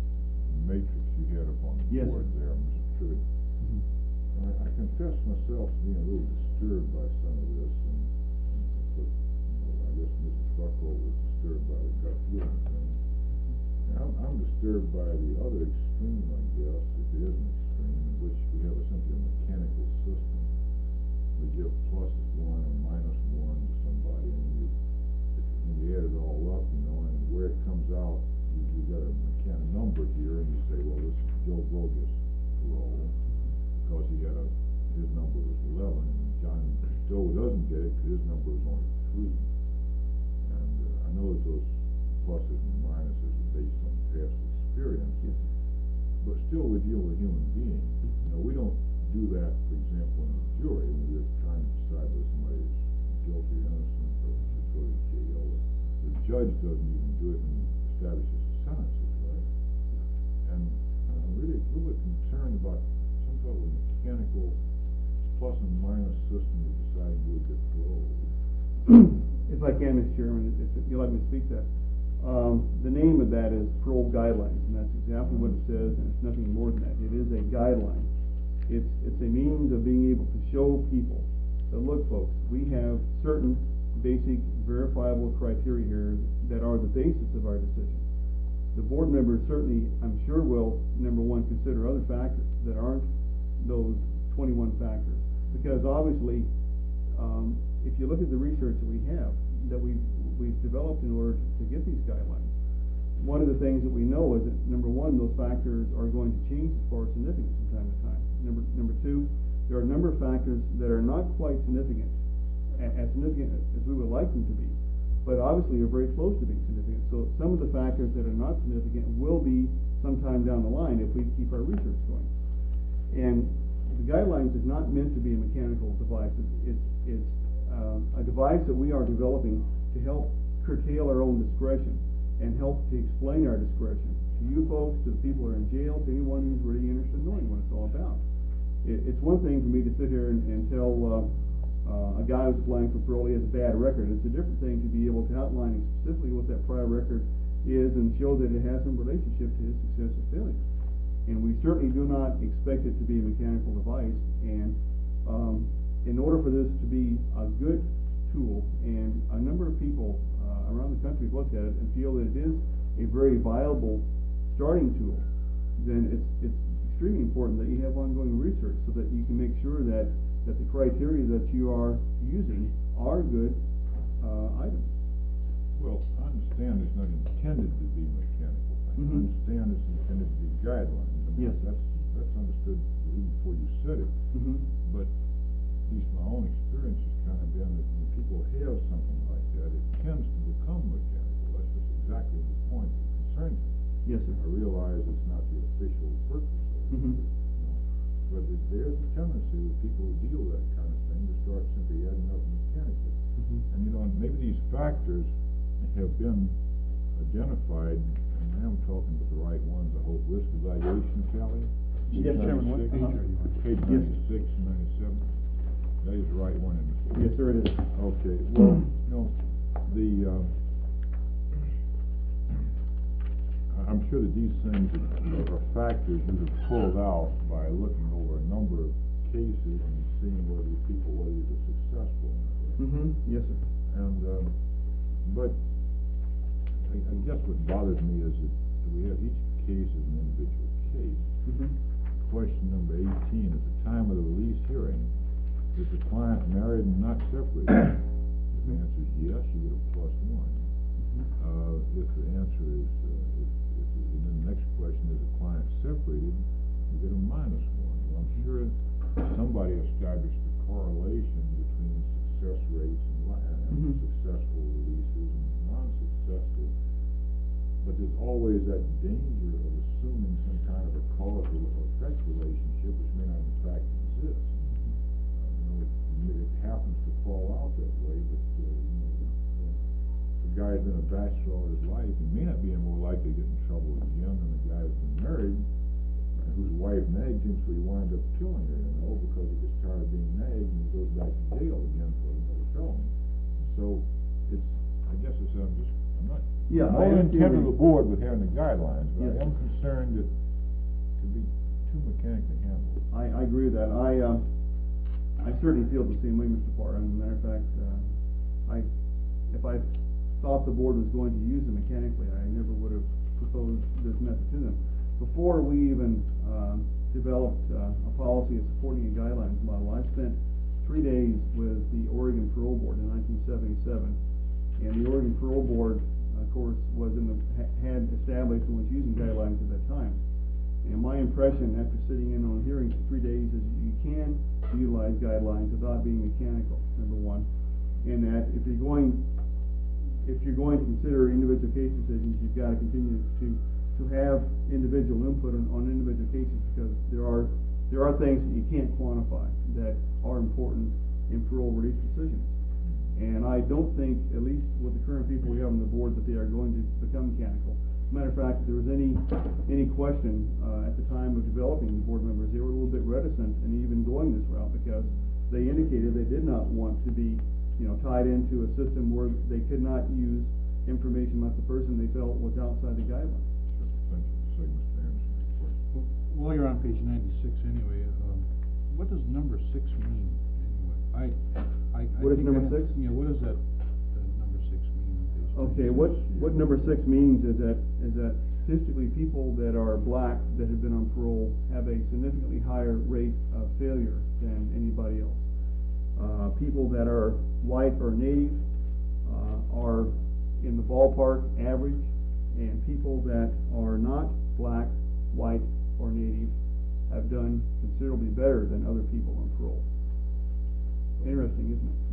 matrix you had up on the Yes, board sir. there, Mister Trivett. Mhm. And I, I confess myself to being a little disturbed by some of this, and, and but, you know, I guess Missus Buckle was disturbed by the gut feeling thing. And I'm, I'm disturbed by the other extreme, I guess, if it is an extreme, in which we have a simply a mechanical system. We give plus one or minus one to somebody, and when you, if, when you add it all up, you know, and where it comes out, you, you got a mechanical number here, and you say, well, this is Joe Blow gets parole, because he had a, his number was eleven, and John Doe doesn't get it, because his number is only three. And, uh, I know that those pluses and minuses are based on past experience. Yes. But still, we deal with human beings. You know, we don't do that, for example, in a jury, when we're trying to decide whether somebody is guilty or innocent, or should go to jail. The judge doesn't even do it when he establishes the sentences, right? And uh, I'm really a little bit concerned about some sort of a mechanical plus and minus system of deciding who would get parole. If I can, Mister Chairman, if if you'd like me to speak to that. Um, the name of that is parole guidelines, and that's exactly what it says, and it's nothing more than that. It is a guideline. It's, it's a means of being able to show people that, look, folks, we have certain basic verifiable criteria here that are the basis of our decision. The board members certainly, I'm sure, will, number one, consider other factors that aren't those twenty-one factors. Because obviously, um, if you look at the research that we have, that we've, we've developed in order to get these guidelines, one of the things that we know is that, number one, those factors are going to change as far as significance from time to time. Number, number two, there are a number of factors that are not quite significant, a- as significant as we would like them to be, but obviously are very close to being significant. So some of the factors that are not significant will be sometime down the line if we keep our research going. And the guidelines is not meant to be a mechanical device. It's, it's, it's um, a device that we are developing to help curtail our own discretion and help to explain our discretion to you folks, to the people who are in jail, to anyone who's really interested in knowing what it's all about. It, it's one thing for me to sit here and, and tell uh, uh, a guy who's applying for parole he has a bad record. It's a different thing to be able to outline specifically what that prior record is and show that it has some relationship to his success or failure. And we certainly do not expect it to be a mechanical device. And um, in order for this to be a good tool, and a number of people uh, around the country have looked at it and feel that it is a very viable starting tool, then it's, it's extremely important that you have ongoing research so that you can make sure that, that the criteria that you are using are good uh, items. Well, I understand it's not intended to be mechanical thing. I Mhm. understand it's intended to be guidelines. I mean, Yes. That's, that's understood even before you said it. Mhm. But at least my own experience has kind of been that when people have something like that, it tends to become mechanical. That's just exactly the point that concerns me. Yes, sir. I realize it's not the official purpose of it, Mhm. you know, but it, there's a tendency with people who deal with that kind of thing to start simply adding up mechanically. Mhm. And you know, and maybe these factors have been identified, and I am talking about the right ones, I hope, risk evaluation tally. Yes, Chairman, what- Page uh-huh. ninety-six, Page Yes. ninety-six and ninety-seven. That is the right one, isn't it? Yes, sir, it is. Okay, well, you know, the, um, I- I'm sure that these things are, are factors you have pulled out by looking over a number of cases and seeing whether these people, whether these are successful or not. right? Mm-hmm, yes, sir. And, um, but I, I guess what bothers me is that we have each case as an individual case. Mm-hmm. Question number eighteen, at the time of the release hearing, is the client married and not separated? If the answer is yes, you get a plus one. Uh, if the answer is, uh, if, if, and then the next question is the client separated, you get a minus one. Well, I'm sure somebody established a correlation between success rates and, li- and Mhm. successful releases and non-successful. But there's always that danger of assuming some kind of a causal effect relationship which may not in fact exist. Uh, you know, it, it happens to fall out that way, but, uh, you know, the, the guy who's been a bachelor all his life, he may not be any more likely to get in trouble again than the guy who's been married, and whose wife nagged him, so he wound up killing her, you know, because he gets tired of being nagged and he goes back to jail again for another felony. So, it's, I guess it's, I'm just, I'm not, Yeah, I'm I all understand intent where of the you- board with having the guidelines, but Yes. I am concerned that it could be too mechanically handled. I, I agree with that. I, um, I certainly feel the same way, Mister Parr. As a matter of fact, uh, I, if I thought the board was going to use them mechanically, I never would have proposed this method to them. Before we even, um, developed, uh, a policy of supporting a guidelines model, I spent three days with the Oregon Parole Board in nineteen seventy-seven. And the Oregon Parole Board, of course, was in the, ha- had established and was using guidelines at that time. And my impression after sitting in on hearings for three days is you can utilize guidelines without being mechanical, number one. And that if you're going, if you're going to consider individual case decisions, you've got to continue to, to have individual input on, on individual cases, because there are, there are things that you can't quantify that are important in parole release decisions. And I don't think, at least with the current people we have on the board, that they are going to become mechanical. As a matter of fact, if there was any, any question, uh, at the time of developing the board members, they were a little bit reticent in even going this route, because they indicated they did not want to be, you know, tied into a system where they could not use information about the person they felt was outside the guidelines. Thank you. So, Mister Anderson, your question. Well, while you're on page ninety-six anyway, um, what does number six mean anyway? I, I, I What is think number I- six? Yeah, what does that, uh, number six mean on page Okay, ninety-six? what, what number six means is that, is that statistically, people that are black that have been on parole have a significantly higher rate of failure than anybody else. Uh, people that are white or native, uh, are in the ballpark average, and people that are not black, white, or native have done considerably better than other people on parole. Interesting, isn't it?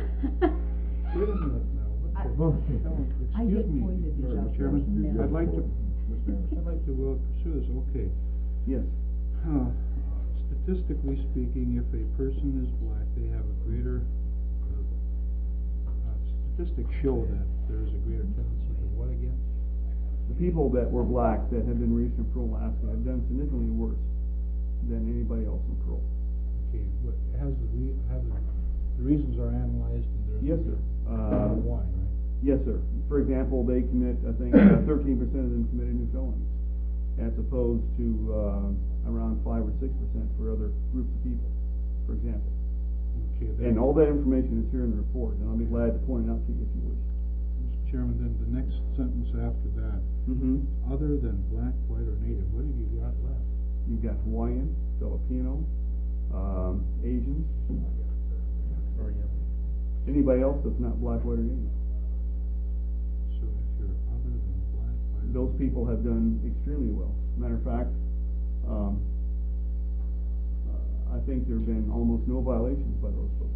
Wait a minute now. What I- the- I Excuse get me, pointed these Mister out Chairman, now. I'd like to, Mister Anderson. I'd like to, well, pursue this, okay. Yes. Huh. Statistically speaking, if a person is black, they have a greater, uh, uh, statistics show that there is a greater tendency to what again? The people that were black that have been released from parole in Alaska have done significantly worse than anybody else on parole. Okay, what, has the re, have the, the reasons are analyzed and there's. Yes, sir. Uh, Why, right? Yes, sir. For example, they commit, I think, uh, thirteen percent of them committed new felonies, as opposed to, uh, around five or six percent for other groups of people, for example. Okay, then. And all that information is here in the report, and I'll be glad to point it out to you if you wish. Mister Chairman, then the next sentence after that, Mm-hmm. other than black, white, or native, what have you got left? You've got Hawaiian, Filipino, um, Asians, anybody else that's not black, white, or Indian. So if you're other than black, white. Those people have done extremely well. Matter of fact, um, uh, I think there have been almost no violations by those folks.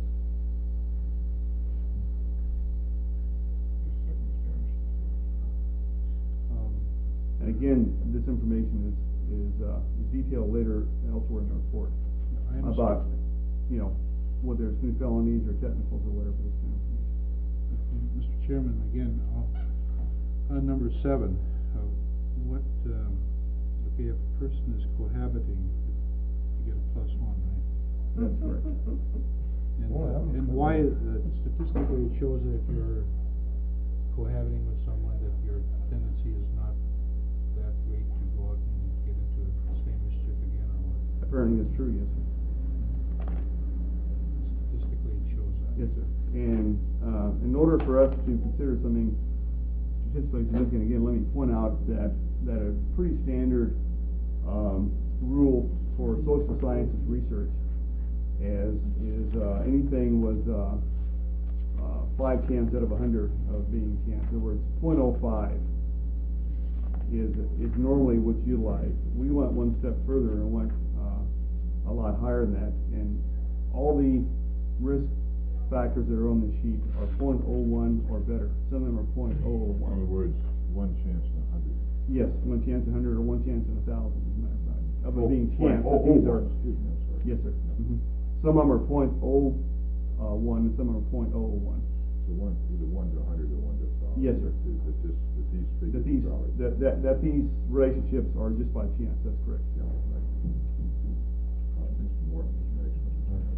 Um, And again, this information is, is, uh, is detailed later elsewhere in the report. I understand. About, you know, whether it's new felonies or technicals or whatever, this kind of information. Mister Chairman, again, uh, on number seven, uh, what, um, okay, if a person is cohabiting, you get a plus one, right? That's correct. And, Well, uh, I'm and familiar. why, uh, statistically, it shows that if you're cohabiting with someone, that your tendency is not that great to go out and get into the same mischief again, or what? Apparently that's true, yes, sir. Statistically, it shows that. Yes, sir. And, uh, in order for us to consider something statistically significant, again, let me point out that, that a pretty standard, um, rule for social sciences research as, is, uh, anything with, uh, uh, five chance out of a hundred of being chance. In other words, point oh five is, is normally what's utilized. We went one step further and went, uh, a lot higher than that, and all the risk factors that are on the sheet are point oh one or better. Some of them are point oh oh In other one. words, one chance in a hundred. Yes, one chance in a hundred or one chance in a thousand, as a matter of fact, of it Oh, being point chance, oh but oh these are. one, excuse me, I'm sorry. Yes, sir. Mhm. Some of them are point oh, uh, one, and some of them are point oh oh one. So one, either one to a hundred or one to a thousand. Yes, sir. That, that this, that these figures That are these, valid. that, that, that these relationships are just by chance, that's correct. Yeah, right. Uh, Mister Morton is next, Mister Thomas.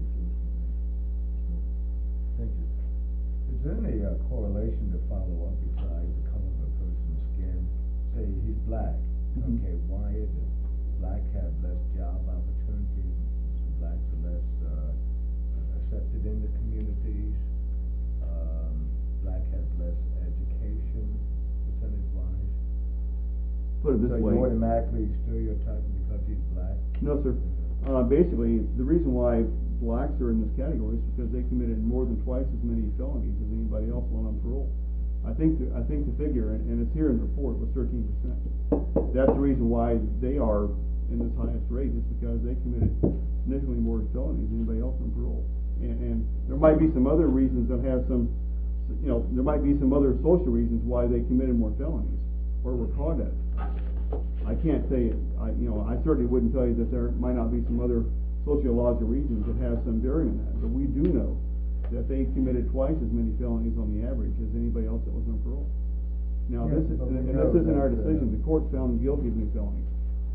Thank you. Is there any uh, correlation to follow up besides the color of a person's skin? Say he's black, Mhm. okay, why is it? Black have less job opportunities, blacks are less, uh, accepted in the communities, um, black has less education, percentage wise. Put it this So way. you automatically stereotype him because he's black? No, sir. Uh, basically, the reason why blacks are in this category is because they committed more than twice as many felonies as anybody else while on parole. I think, the, I think the figure, and, and it's here in the report, was thirteen percent. That's the reason why they are in this highest rate, is because they committed significantly more felonies than anybody else on parole. And, and there might be some other reasons that have some, you know, there might be some other social reasons why they committed more felonies, or were caught at it. I can't say, it. I, you know, I certainly wouldn't tell you that there might not be some other sociological reasons that have some bearing on that, but we do know that they committed twice as many felonies on the average as anybody else that was on parole. Now, Yeah, this is, but we and know this isn't our that, uh, decision, the court found them guilty of new felonies.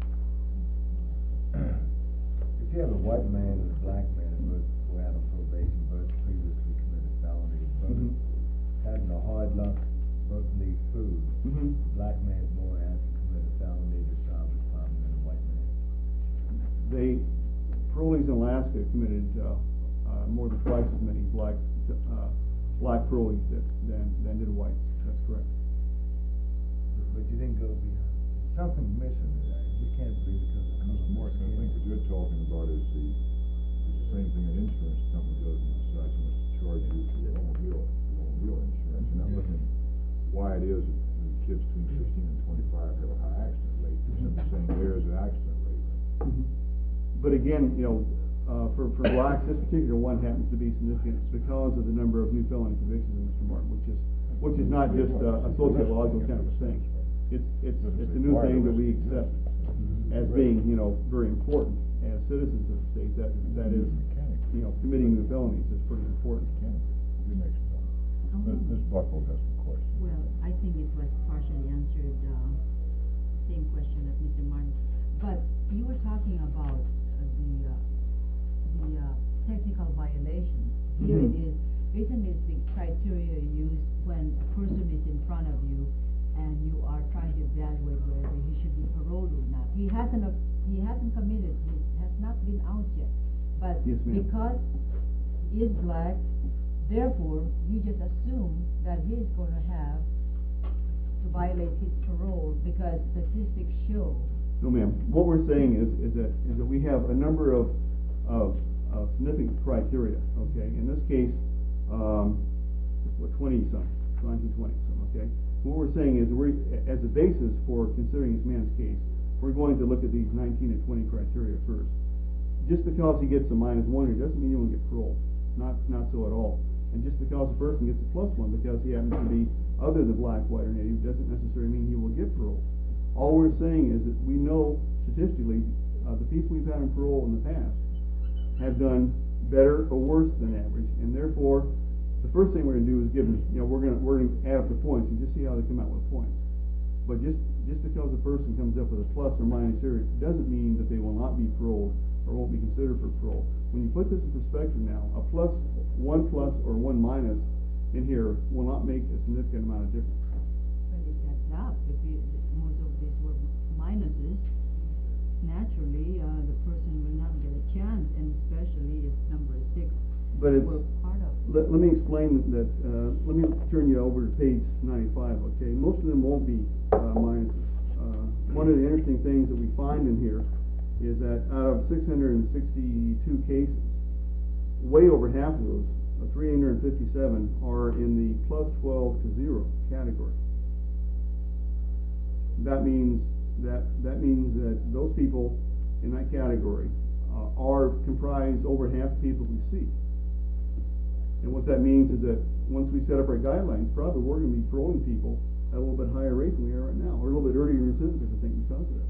If you have a white man and a black man both were out on probation, both previously committed felonies, both Mhm. having a hard luck, both need food. Mhm. The black man's more apt to commit a felony to solve his problem than a white man. They, parolees in Alaska committed, uh, uh, more than twice as many black, uh, black parolees that, than, than did whites, that's correct. But- But you didn't go beyond, something missing in that, you can't believe because of color. Mister Morton, I think what you're talking about is the, is the same thing an insurance company does when it decides how much to charge you for your automobile, your automobile insurance. You're not looking why it is that the kids between fifteen and twenty-five have a high accident rate. You're simply saying there's an accident rate. But again, you know, uh, for, for blacks, this particular one happens to be significant because of the number of new felony convictions in Mister Martin, which is, which is not just a, a sociological kind of a thing. It's, it's, it's a new thing that we accept as being, you know, very important as citizens of the state, that, that is, you know, committing new felonies is pretty important. You're next, Don. Miz Miz Buckles has some questions. Well, I think it was partially answered, uh, same question as Mister Martin. But you were talking about uh, the, uh, the, uh, technical violations. Here it Mhm. is, isn't it the criteria used when a person is in front of you and you are trying to evaluate whether he should be paroled or not? He hasn't, uh, he hasn't committed, he has not been out yet. But Yes, ma'am. because he is black, therefore, you just assume that he's gonna have to violate his parole because statistics show. No, ma'am. What we're saying is, is that, is that we have a number of, of, of significant criteria, okay? In this case, um, what, twenty something, nineteen twenty something, okay? What we're saying is, we're, as a basis for considering this man's case, we're going to look at these nineteen and twenty criteria first. Just because he gets a minus one here doesn't mean he won't get parole. Not, not so at all. And just because a person gets a plus one because he happens to be other than black, white, or native doesn't necessarily mean he will get parole. All we're saying is that we know statistically uh, the people we've had on parole in the past have done better or worse than average, and therefore the first thing we're going to do is give them, you know, we're going to we're going to add up the points and just see how they come out with points. But just just because a person comes up with a plus or minus here doesn't mean that they will not be paroled or won't be considered for parole. When you put this in perspective now, a plus, one plus or one minus in here will not make a significant amount of difference. Well, it adds up. If you, most of these were minuses, naturally, uh, the person will not get a chance, and especially if number six But it's, were part of it. let, let me explain that, uh, let me turn you over to page ninety-five, okay? Most of them won't be, uh, minuses. Uh, one of the interesting things that we find in here is that out of six hundred sixty-two cases, way over half of those, uh, three hundred fifty-seven, are in the plus twelve to zero category. That means that, that means that those people in that category, uh, are comprised over half the people we see. And what that means is that once we set up our guidelines, probably we're going to be paroling people at a little bit higher rate than we are right now, or a little bit earlier in recidivist, I think, because of that.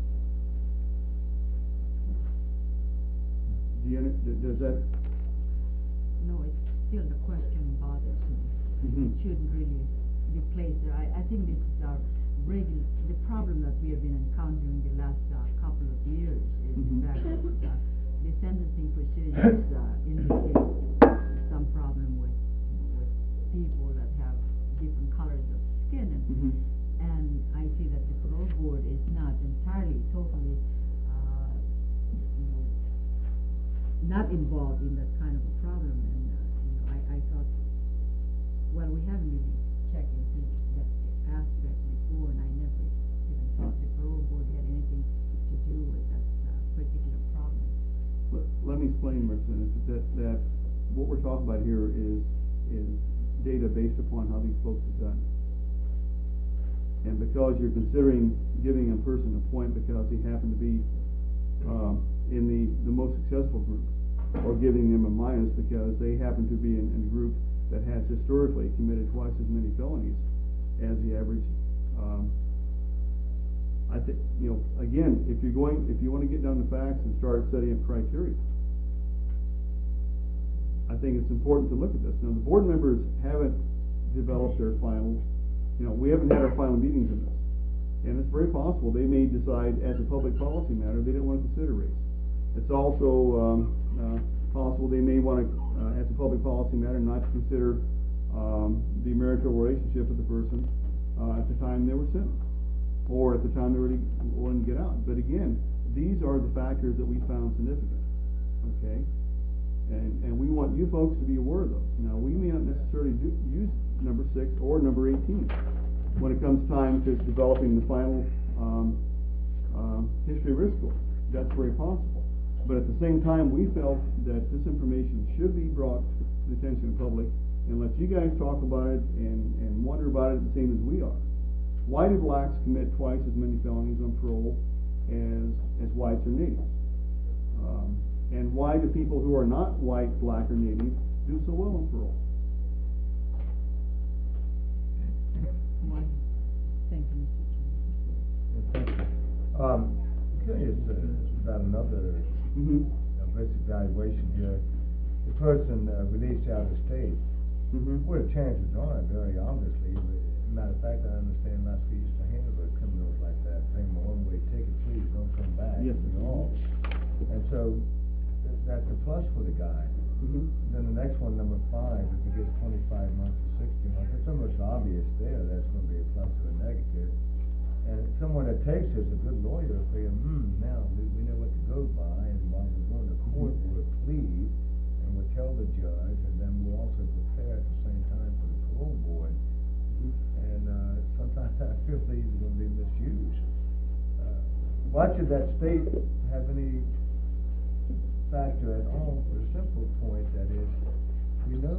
Do you, under- d- does that? No, it's still the question bothers me. Mhm. It shouldn't really be placed there. I, I think this is our regular, the problem that we have been encountering the last uh, couple of years is Mhm. that uh, the sentencing procedures uh, indicate some problem with, with people that have different colors of skin. And, Mhm. and I see that the parole board is not entirely, totally, uh, you know, not involved in that kind of a problem. And, uh, you know, I, I thought, well, we haven't really checked into that aspect before, and I never even thought the parole board had anything to do with that uh, particular problem. Let, let me explain, Representative, that, that what we're talking about here is, is data based upon how these folks have done. And because you're considering giving a person a point because he happened to be um, in the, the most successful group, or giving them a minus because they happen to be in, in a group that has historically committed twice as many felonies as the average, um, I think, you know, again, if you're going, if you want to get down to facts and start setting up criteria, I think it's important to look at this. Now, the board members haven't developed their final, you know, we haven't had our final meetings in this. And it's very possible they may decide as a public policy matter they didn't want to consider race. It's also um, uh, possible they may want to, uh, as a public policy matter, not to consider um, the marital relationship with the person uh, at the time they were sentenced, or at the time they were wanting to get out. But again, these are the factors that we found significant, okay? And, and we want you folks to be aware of those. Now, we may not necessarily do, use number six or number eighteen when it comes time to developing the final um, uh, history risk score. That's very possible. But at the same time, we felt that this information should be brought to the attention of the public and let you guys talk about it and, and wonder about it the same as we are. Why do blacks commit twice as many felonies on parole as, as whites or natives? Um, and why do people who are not white, black, or native do so well on parole? One, thank you, Mister Chairman. Um, curious uh, about another Mm-hmm. uh, basic evaluation here. The person uh, released out of state, Mm-hmm. what the chances are, very obviously, but, matter of fact, I understand Alaska used to handle the criminals like that, pay them a one-way ticket, please don't come back. Yes. You all. And so, th- that's a plus for the guy. Mm-hmm. Then the next one, number five, if he gets twenty-five months or sixty months, it's almost obvious there, that's gonna be a plus or a negative. And someone that takes this, a good lawyer, will say, hmm, now, we, we know what to go by, and while we're going to court, we'll plead, and we'll tell the judge, and then we'll also prepare at the same time for the parole board. And, uh, sometimes I feel these are gonna be misused. Uh, Why should that state have any factor at all, for the simple point that is, we know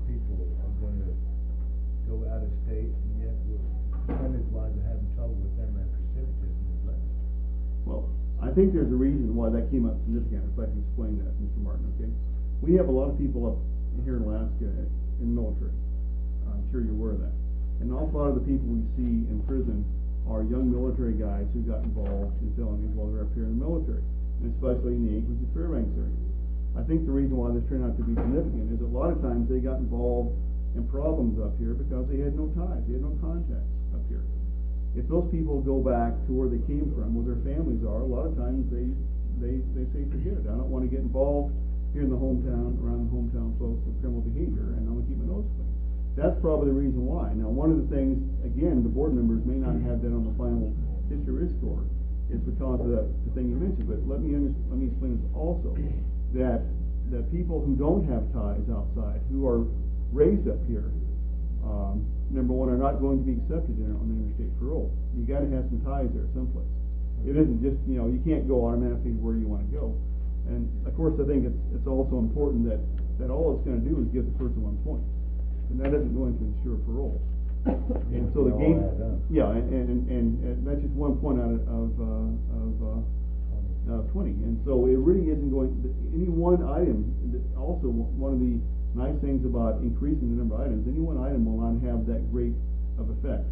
people are gonna go out of state, and yet we're, percentage-wise, we're having trouble with them, and recidivism is less. Well, I think there's a reason why that came up significant, if I can explain that, Mister Martin, okay? We have a lot of people up here in Alaska in the military. I'm sure you're aware of that. And an awful lot of the people we see in prison are young military guys who got involved in felonies while they're up here in the military, and especially in the Anchorage and Fairbanks area. I think the reason why this turned out to be significant is a lot of times they got involved in problems up here because they had no ties, they had no contacts up here. If those people go back to where they came from, where their families are, a lot of times they, they, they say, forget it, I don't want to get involved here in the hometown, around the hometown folks with criminal behavior, and I'm going to keep my nose clean. That's probably the reason why. Now, one of the things, again, the board members may not have that on the final history risk score, is because of the, the thing you mentioned, but let me, under, let me explain this also, that, that people who don't have ties outside, who are raised up here, um, number one, are not going to be accepted in, on the interstate parole. You gotta have some ties there someplace. It isn't just, you know, you can't go automatically where you wanna go. And of course, I think it's, it's also important that, that all it's gonna do is give the person one point. And that isn't going to ensure parole. And so the game, yeah, and, and, and, and that's just one point out of, of, uh, of, uh, uh, twenty. And so it really isn't going, any one item, also one of the nice things about increasing the number of items, any one item will not have that great of effect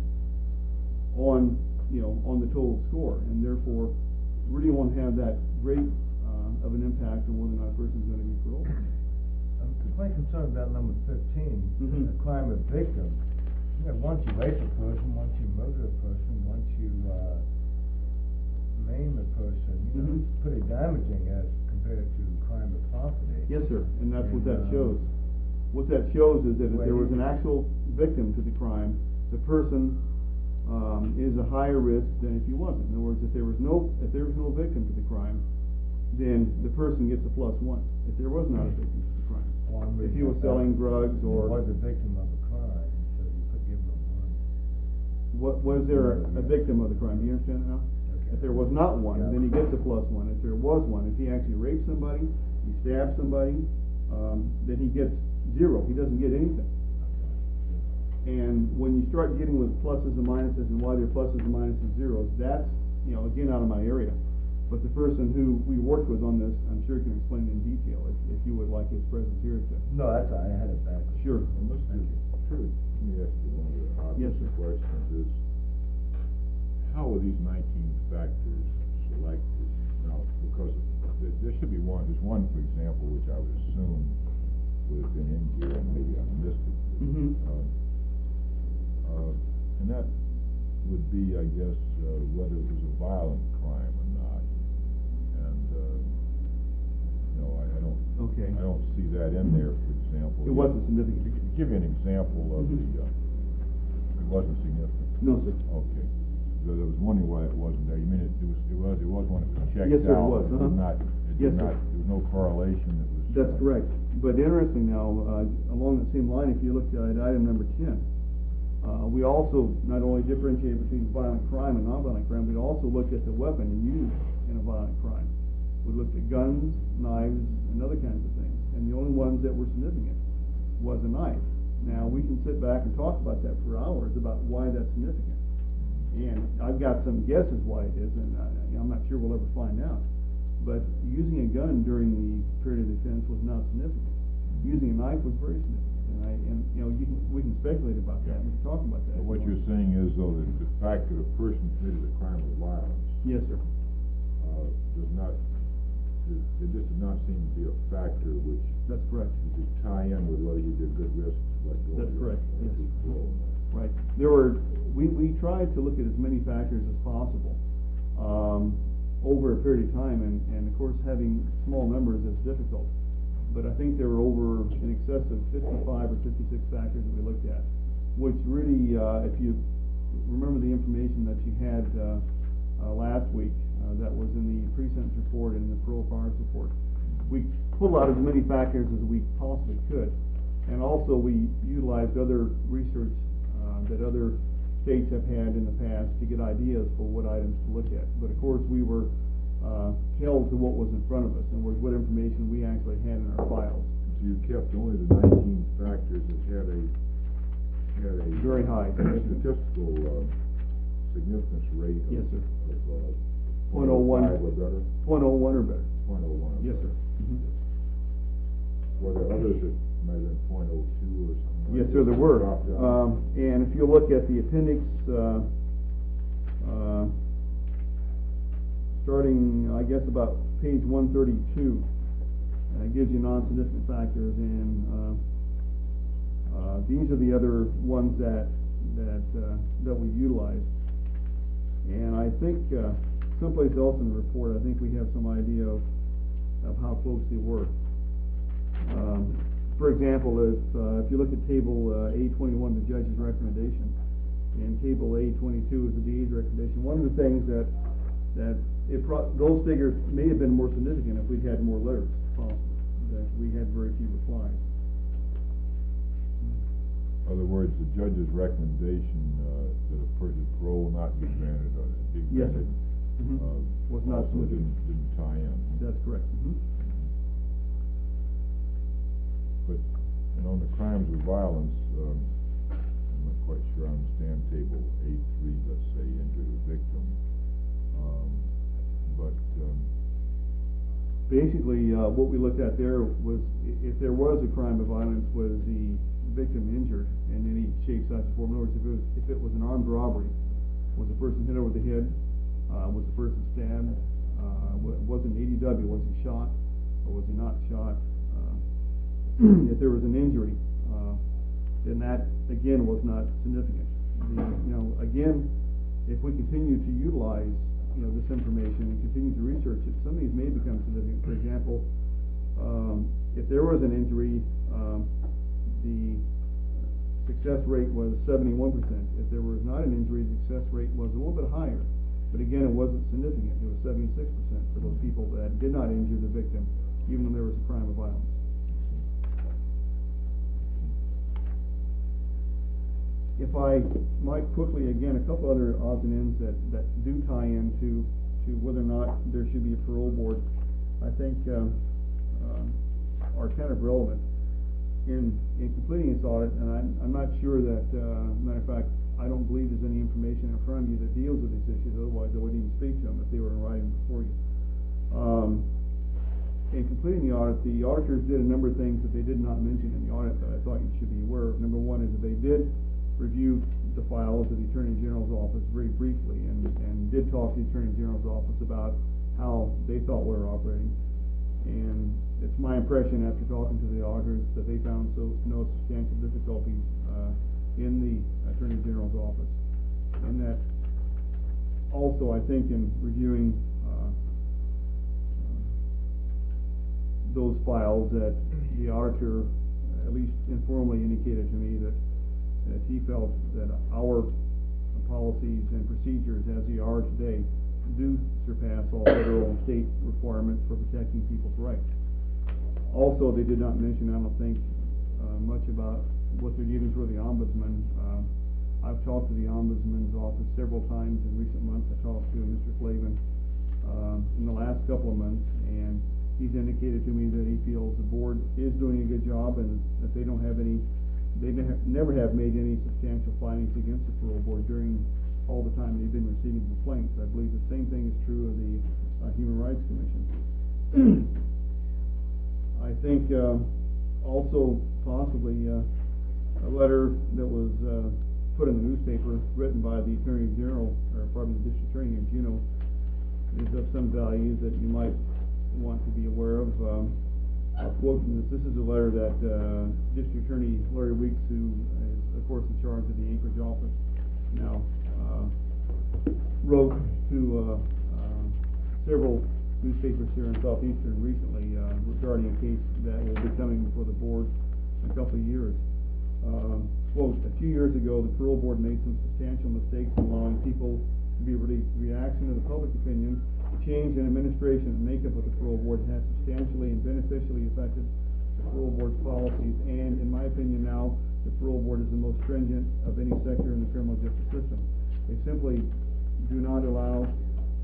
on, you know, on the total score, and therefore really won't have that great uh, of an impact on whether or not a person is going to be paroled. I'm quite concerned about number fifteen, Mhm. the crime of victim. You know, once you rape a person, once you murder a person, once you, uh, maim a person, you know, Mhm. it's pretty damaging as compared to crime of property. Yes, sir, and that's what that And, uh, shows. What that shows is that if Well, there was you- an actual victim to the crime, the person um, is a higher risk than if he wasn't. In other words, if there was no, if there was no victim to the crime, then the person gets a plus one. If there was not a victim to the crime, Well, I'm if he reading was that selling back. drugs He or was a victim of a crime, so you could give him a one. what was there a victim of the crime? Do you understand that now? Okay. If there was not one, Yeah. then he gets a plus one. If there was one, if he actually raped somebody, he stabbed somebody, um, then he gets zero. He doesn't get anything. And when you start getting with pluses and minuses and why they're pluses and minuses and zeros, that's, you know, again, out of my area. But the person who we worked with on this, I'm sure can explain in detail if, if you would like his presence here to. No, that's, I had it back. Sure. Well, Mister True, let me ask you one of the Yes, obvious sir. questions is, how were these nineteen factors selected? Now, because there, there should be one, there's one, for example, which I would assume would have been in here and maybe I missed it. Mhm. Uh, uh, and that would be, I guess, uh, whether it was a violent crime or not. And, uh, you know, I, I don't, Okay. I don't see that in there, for example. It wasn't significant. To gi- give you an example of Mhm. the, uh, it wasn't significant. No, sir. Okay. Because I was wondering why it wasn't there. You mean it, it was, it was, it was one that was checked out? Yes, sir, it was, It uh-huh. did not, it Yes, did sir. not, there was no correlation that was. That's uh, correct. But interesting now, uh, along that same line, if you look at item number ten, uh, we also not only differentiate between violent crime and nonviolent crime, we also looked at the weapon used in a violent crime. We looked at guns, knives, and other kinds of things, and the only ones that were significant was a knife. Now, we can sit back and talk about that for hours about why that's significant. And I've got some guesses why it is, and I, I'm not sure we'll ever find out. But using a gun during the period of defense was not significant. Using a knife was very significant. And I, and, you know, you can, we can speculate about that, we can talk about that. But what if you you're want. saying is, though, that the fact that a person committed a crime of violence, Yes, sir. uh, does not, it, it just does not seem to be a factor which That's correct. you could tie in with whether you did good risk to let go. That's of your- correct, of yes. your parole. Right. There were, we, we tried to look at as many factors as possible, um, over a period of time, and, and of course, having small numbers is difficult. But I think there were over in excess of fifty-five or fifty-six factors that we looked at, which really, uh, if you remember the information that you had, uh, uh, last week, uh, that was in the pre-sentence report and the parole progress report, we pulled out as many factors as we possibly could. And also, we utilized other research uh, that other states have had in the past to get ideas for what items to look at. But of course, we were uh, held to what was in front of us, and was what information we actually had in our files. So you kept only the nineteen factors that had a, had a. Very high. Statistical, uh, significance rate of. Yes, sir. Of, uh. Point oh one. Five or better? Point oh one or better. Point oh one. or Yes, better. sir. Mhm. Were there others that might have been point oh two or something? Yes, like sir, that there were. dropped down? Um, and if you look at the appendix, uh, uh, starting, I guess, about page one thirty-two, uh, it gives you non-significant factors, and, uh, uh, these are the other ones that, that, uh, that we utilized. And I think, uh, someplace else in the report, I think we have some idea of, of how close they were. Um, for example, if, uh, if you look at table, uh, A twenty-one, the judge's recommendation, and table A twenty-two is the D A's recommendation, one of the things that, that it pro- those figures may have been more significant if we'd had more letters, possibly, that we had very few replies. In other words, the judge's recommendation, uh, that a person's parole not be granted or be Yes, sir. granted, Mhm. uh, Was not also significant. didn't, didn't tie in. That's correct. Mhm. But, and on the crimes of violence, um, I'm not quite sure I understand table A three, let's say, injure the victim. Um, but, um, Basically, uh, what we looked at there was, i- if there was a crime of violence, was the victim injured in any shape, size, or form. In other words, if it was, if it was an armed robbery, was the person hit over the head, uh, was the person stabbed, uh, wa- was it an A D W, was he shot, or was he not shot? Uh, if there was an injury, uh, then that, again, was not significant. The, you know, again, if we continue to utilize, you know, this information and continue to research it, some of these may become significant. For example, um, if there was an injury, um, the success rate was seventy-one percent. If there was not an injury, the success rate was a little bit higher. But again, it wasn't significant. It was seventy-six percent for those people that did not injure the victim, even though there was a crime of violence. If I might quickly, again, a couple other odds and ends that, that do tie into to whether or not there should be a parole board, I think um, um, are kind of relevant. In, in completing this audit, and I'm, I'm not sure that, uh, matter of fact, I don't believe there's any information in front of you that deals with these issues, otherwise I wouldn't even speak to them if they were in writing before you. Um, in completing the audit, the auditors did a number of things that they did not mention in the audit that I thought you should be aware of. Number one is that they did review the files of the Attorney General's office very briefly, and, and did talk to the Attorney General's office about how they thought we were operating. And it's my impression after talking to the auditors that they found so no substantial difficulties uh, in the Attorney General's office. And that also, I think, in reviewing uh, uh, those files, that the auditor at least informally indicated to me that that he felt that our policies and procedures as they are today do surpass all federal and state requirements for protecting people's rights. Also, they did not mention, I don't think, uh, much about what their dealings were with the Ombudsman. Uh, I've talked to the Ombudsman's office several times in recent months. I talked to Mister Flavin uh, in the last couple of months, and he's indicated to me that he feels the board is doing a good job and that they don't have any They ne- never have made any substantial findings against the parole board during all the time they've been receiving complaints. I believe the same thing is true of the uh, Human Rights Commission. I think uh, also possibly uh, a letter that was uh, put in the newspaper written by the Attorney General, or pardon me, the District Attorney in Juneau, is of some value that you might want to be aware of. Um, I'll quote from this. This is a letter that uh, District Attorney Larry Weeks, who is, of course, in charge of the Anchorage office now, uh, wrote to uh, uh, several newspapers here in Southeastern recently uh, regarding a case that will be coming before the board in a couple of years. Um, quote, a few years ago, the parole board made some substantial mistakes in allowing people to be released. The reaction of the public opinion, the change in administration and makeup of the parole board has substantially and beneficially affected the parole board's policies, and in my opinion now, the parole board is the most stringent of any sector in the criminal justice system. They simply do not allow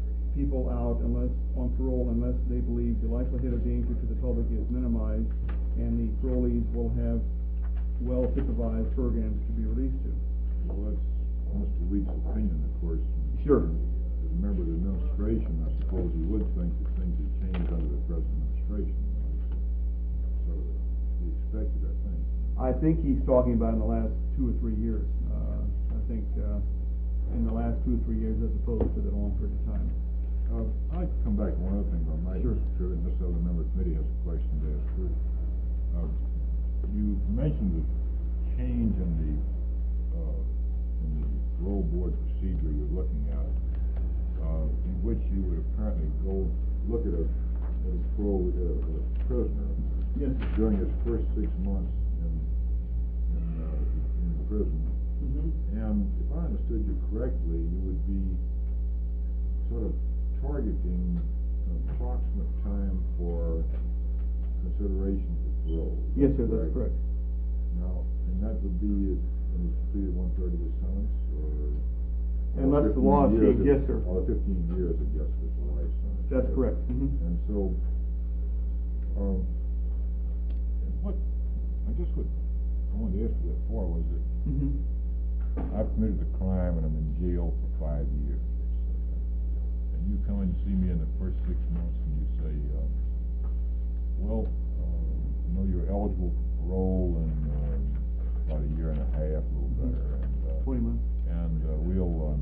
people out unless on parole unless they believe the likelihood of danger to the public is minimized and the parolees will have well supervised programs to be released to. Well, that's Mister Weeks' opinion, of course. Sure. As a member of the administration, I suppose he would think that things have changed under the present administration. So he expected, I think. I think he's talking about in the last two or three years. Uh, I think, uh, in the last two or three years as opposed to the long period of time. Uh, I'd like to come back to one other thing, if I might, Sure. Mister Chairman. This other member of the committee has a question to ask too. Uh, you mentioned the change in the, uh, in the parole board procedure you're looking at, uh, in which you would apparently go look at a, at a parole, uh, a prisoner Yes. during his first six months in, in, uh, in prison. Mm-hmm. And if I understood you correctly, you would be sort of targeting an approximate time for consideration for parole. Is Yes, that sir, that's correct. Now, and that would be when he's completed one third of his sentence, or? or Unless the fifteen law years changed, if- yes, sir. Or fifteen years, I guess, if it's a life sentence. That's correct. Mhm. And so, um, and what, I guess what I wanted to ask you that for was that Mhm. I've committed a crime and I'm in jail for five years, let's say. And you come and see me in the first six months and you say, um, well, uh, I know you're eligible for parole in, um, about a year and a half, a little better, and, uh. Twenty months. And, uh, we'll, um,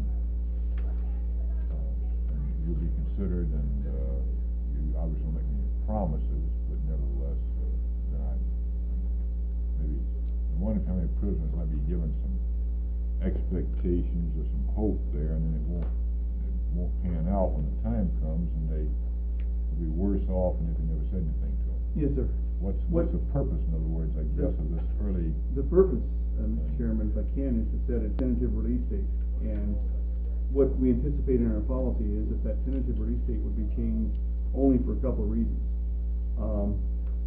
uh, and you'll be considered, and, uh, you obviously don't make any promises, but nevertheless, uh, then I, maybe, I'm wondering how many prisoners might be given some expectations or some hope there, and then it won't, it won't pan out when the time comes, and they will be worse off than if you never said anything to them. Yes, sir. What's, What- what's the purpose, in other words, I guess, of this early? The purpose, uh, Mister Chairman, if I can, is to set a tentative release date. And what we anticipate in our policy is that that tentative release date would be changed only for a couple of reasons. Um,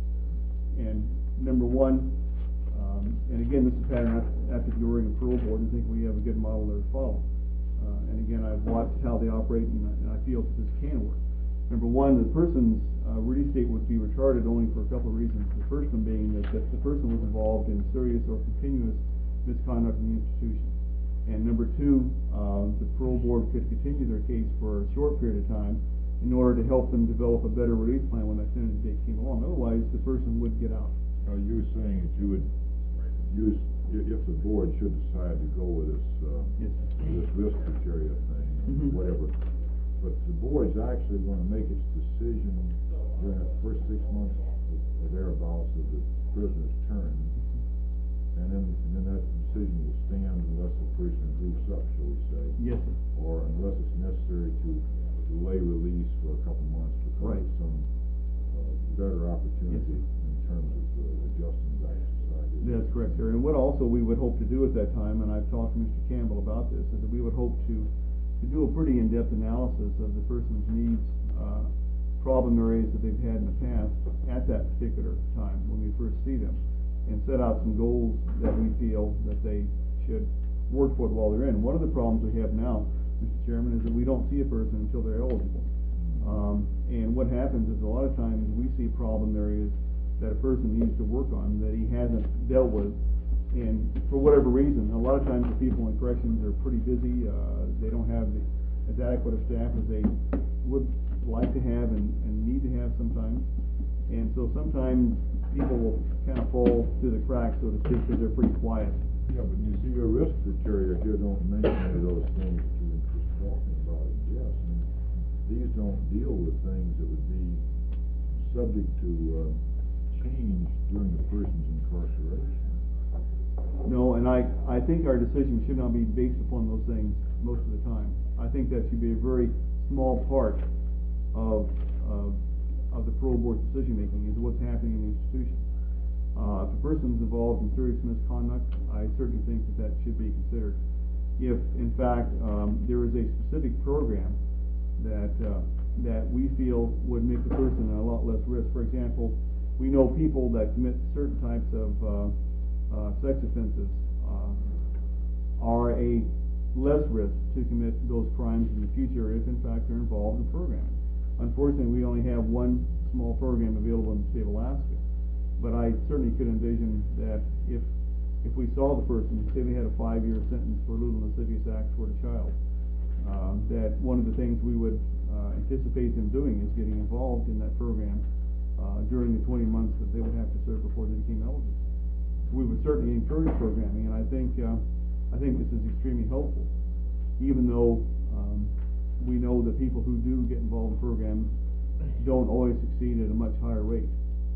and number one, um, and again, this is a pattern after, after the Oregon Parole Board, and I think we have a good model there to follow. Uh, and again, I've watched how they operate, and I, and I feel that this can work. Number one, the person's uh, release date would be retarded only for a couple of reasons. The first one being that, that the person was involved in serious or continuous misconduct in the institution. And number two, uh, the parole board could continue their case for a short period of time in order to help them develop a better release plan when that tentative date came along. Otherwise, the person would get out. Are you saying that you would use, i- if the board should decide to go with this, uh, Yes. this risk criteria thing, Mhm. or whatever, but the board's actually gonna make its decision during the first six months or thereabouts of the prisoner's term, and then, and then that decision will stand unless the person moves up, shall we say, Yes, sir. or unless it's necessary to delay release for a couple months because Right. of some, uh, better opportunity Yes, in terms of uh, adjusting back to society. That's correct, sir. And what also we would hope to do at that time, and I've talked to Mister Campbell about this, is that we would hope to, to do a pretty in-depth analysis of the person's needs, uh, problem areas that they've had in the past at that particular time when we first see them, and set out some goals that we feel that they should work toward while they're in. One of the problems we have now, Mister Chairman, is that we don't see a person until they're eligible. Um, and what happens is a lot of times we see problem areas that a person needs to work on that he hasn't dealt with, and for whatever reason, a lot of times the people in corrections are pretty busy, uh, they don't have the, as adequate a staff as they would like to have and, and need to have sometimes, and so sometimes people will kind of fall through the cracks, so to speak, because they're pretty quiet. Yeah, but you see, your risk criteria here don't mention any of those things that you were just talking about, yes, and these don't deal with things that would be subject to, uh, change during the person's incarceration. No, and I, I think our decision should not be based upon those things most of the time. I think that should be a very small part of, of, of the parole board's decision-making, is what's happening in the institution. Uh, if a person's involved in serious misconduct, I certainly think that that should be considered. If, in fact, um, there is a specific program that, uh, that we feel would make the person a lot less risk. For example, we know people that commit certain types of, uh, uh, sex offenses, uh, are a less risk to commit those crimes in the future if, in fact, they're involved in programming. Unfortunately, we only have one small program available in the state of Alaska. but I certainly could envision that if, if we saw the person, say they had a five-year sentence for eluding lascivious acts toward a child, uh, that one of the things we would, uh, anticipate them doing is getting involved in that program, uh, during the twenty months that they would have to serve before they became eligible. We would certainly encourage programming, and I think, uh, I think this is extremely helpful, even though, um, we know that people who do get involved in programs don't always succeed at a much higher rate.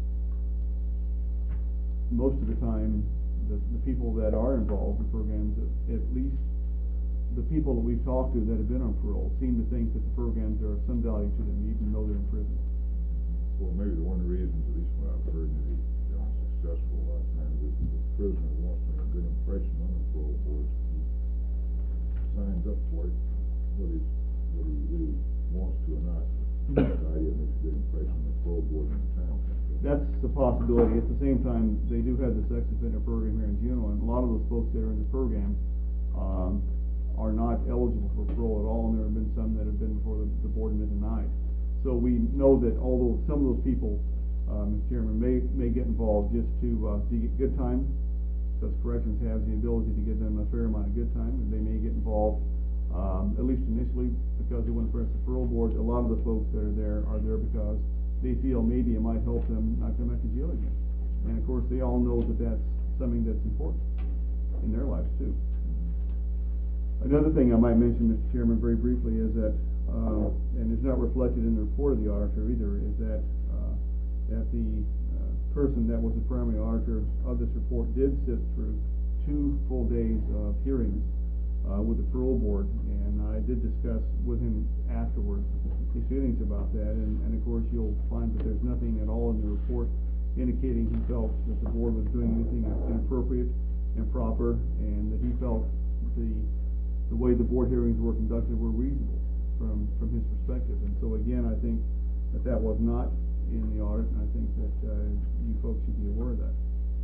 Most of the time, the, the people that are involved in programs, at, at least the people that we've talked to that have been on parole, seem to think that the programs are of some value to them, even though they're in prison. Well, maybe the one of the reasons, at least what I've heard, maybe they're unsuccessful a lot of times, is the prisoner wants to make a good impression on the parole board. He signs up for it, whether he's, whether he really wants to or not. The idea makes a good impression on the parole board in the town. That's a possibility. At the same time, they do have the sex offender program here in Juneau, and a lot of those folks that are in the program, um, are not eligible for parole at all, and there have been some that have been before the, the board and been denied. So we know that although some of those people, uh, Mister Chairman, may, may get involved just to, uh, to get good time, because corrections have the ability to give them a fair amount of good time, and they may get involved, um, at least initially, because they want to press the parole board. A lot of the folks that are there are there because they feel maybe it might help them not come back to jail again. And of course, they all know that that's something that's important in their lives too. Another thing I might mention, Mister Chairman, very briefly is that, uh, and it's not reflected in the report of the auditor either, is that, uh, that the, uh, person that was the primary auditor of this report did sit through two full days of hearings, uh, with the parole board, and I did discuss with him afterwards his feelings about that, and, and of course you'll find that there's nothing at all in the report indicating he felt that the board was doing anything inappropriate, improper, and that he felt the the way the board hearings were conducted were reasonable from, from his perspective. And so again, I think that that was not in the audit, and I think that, uh, you folks should be aware of that.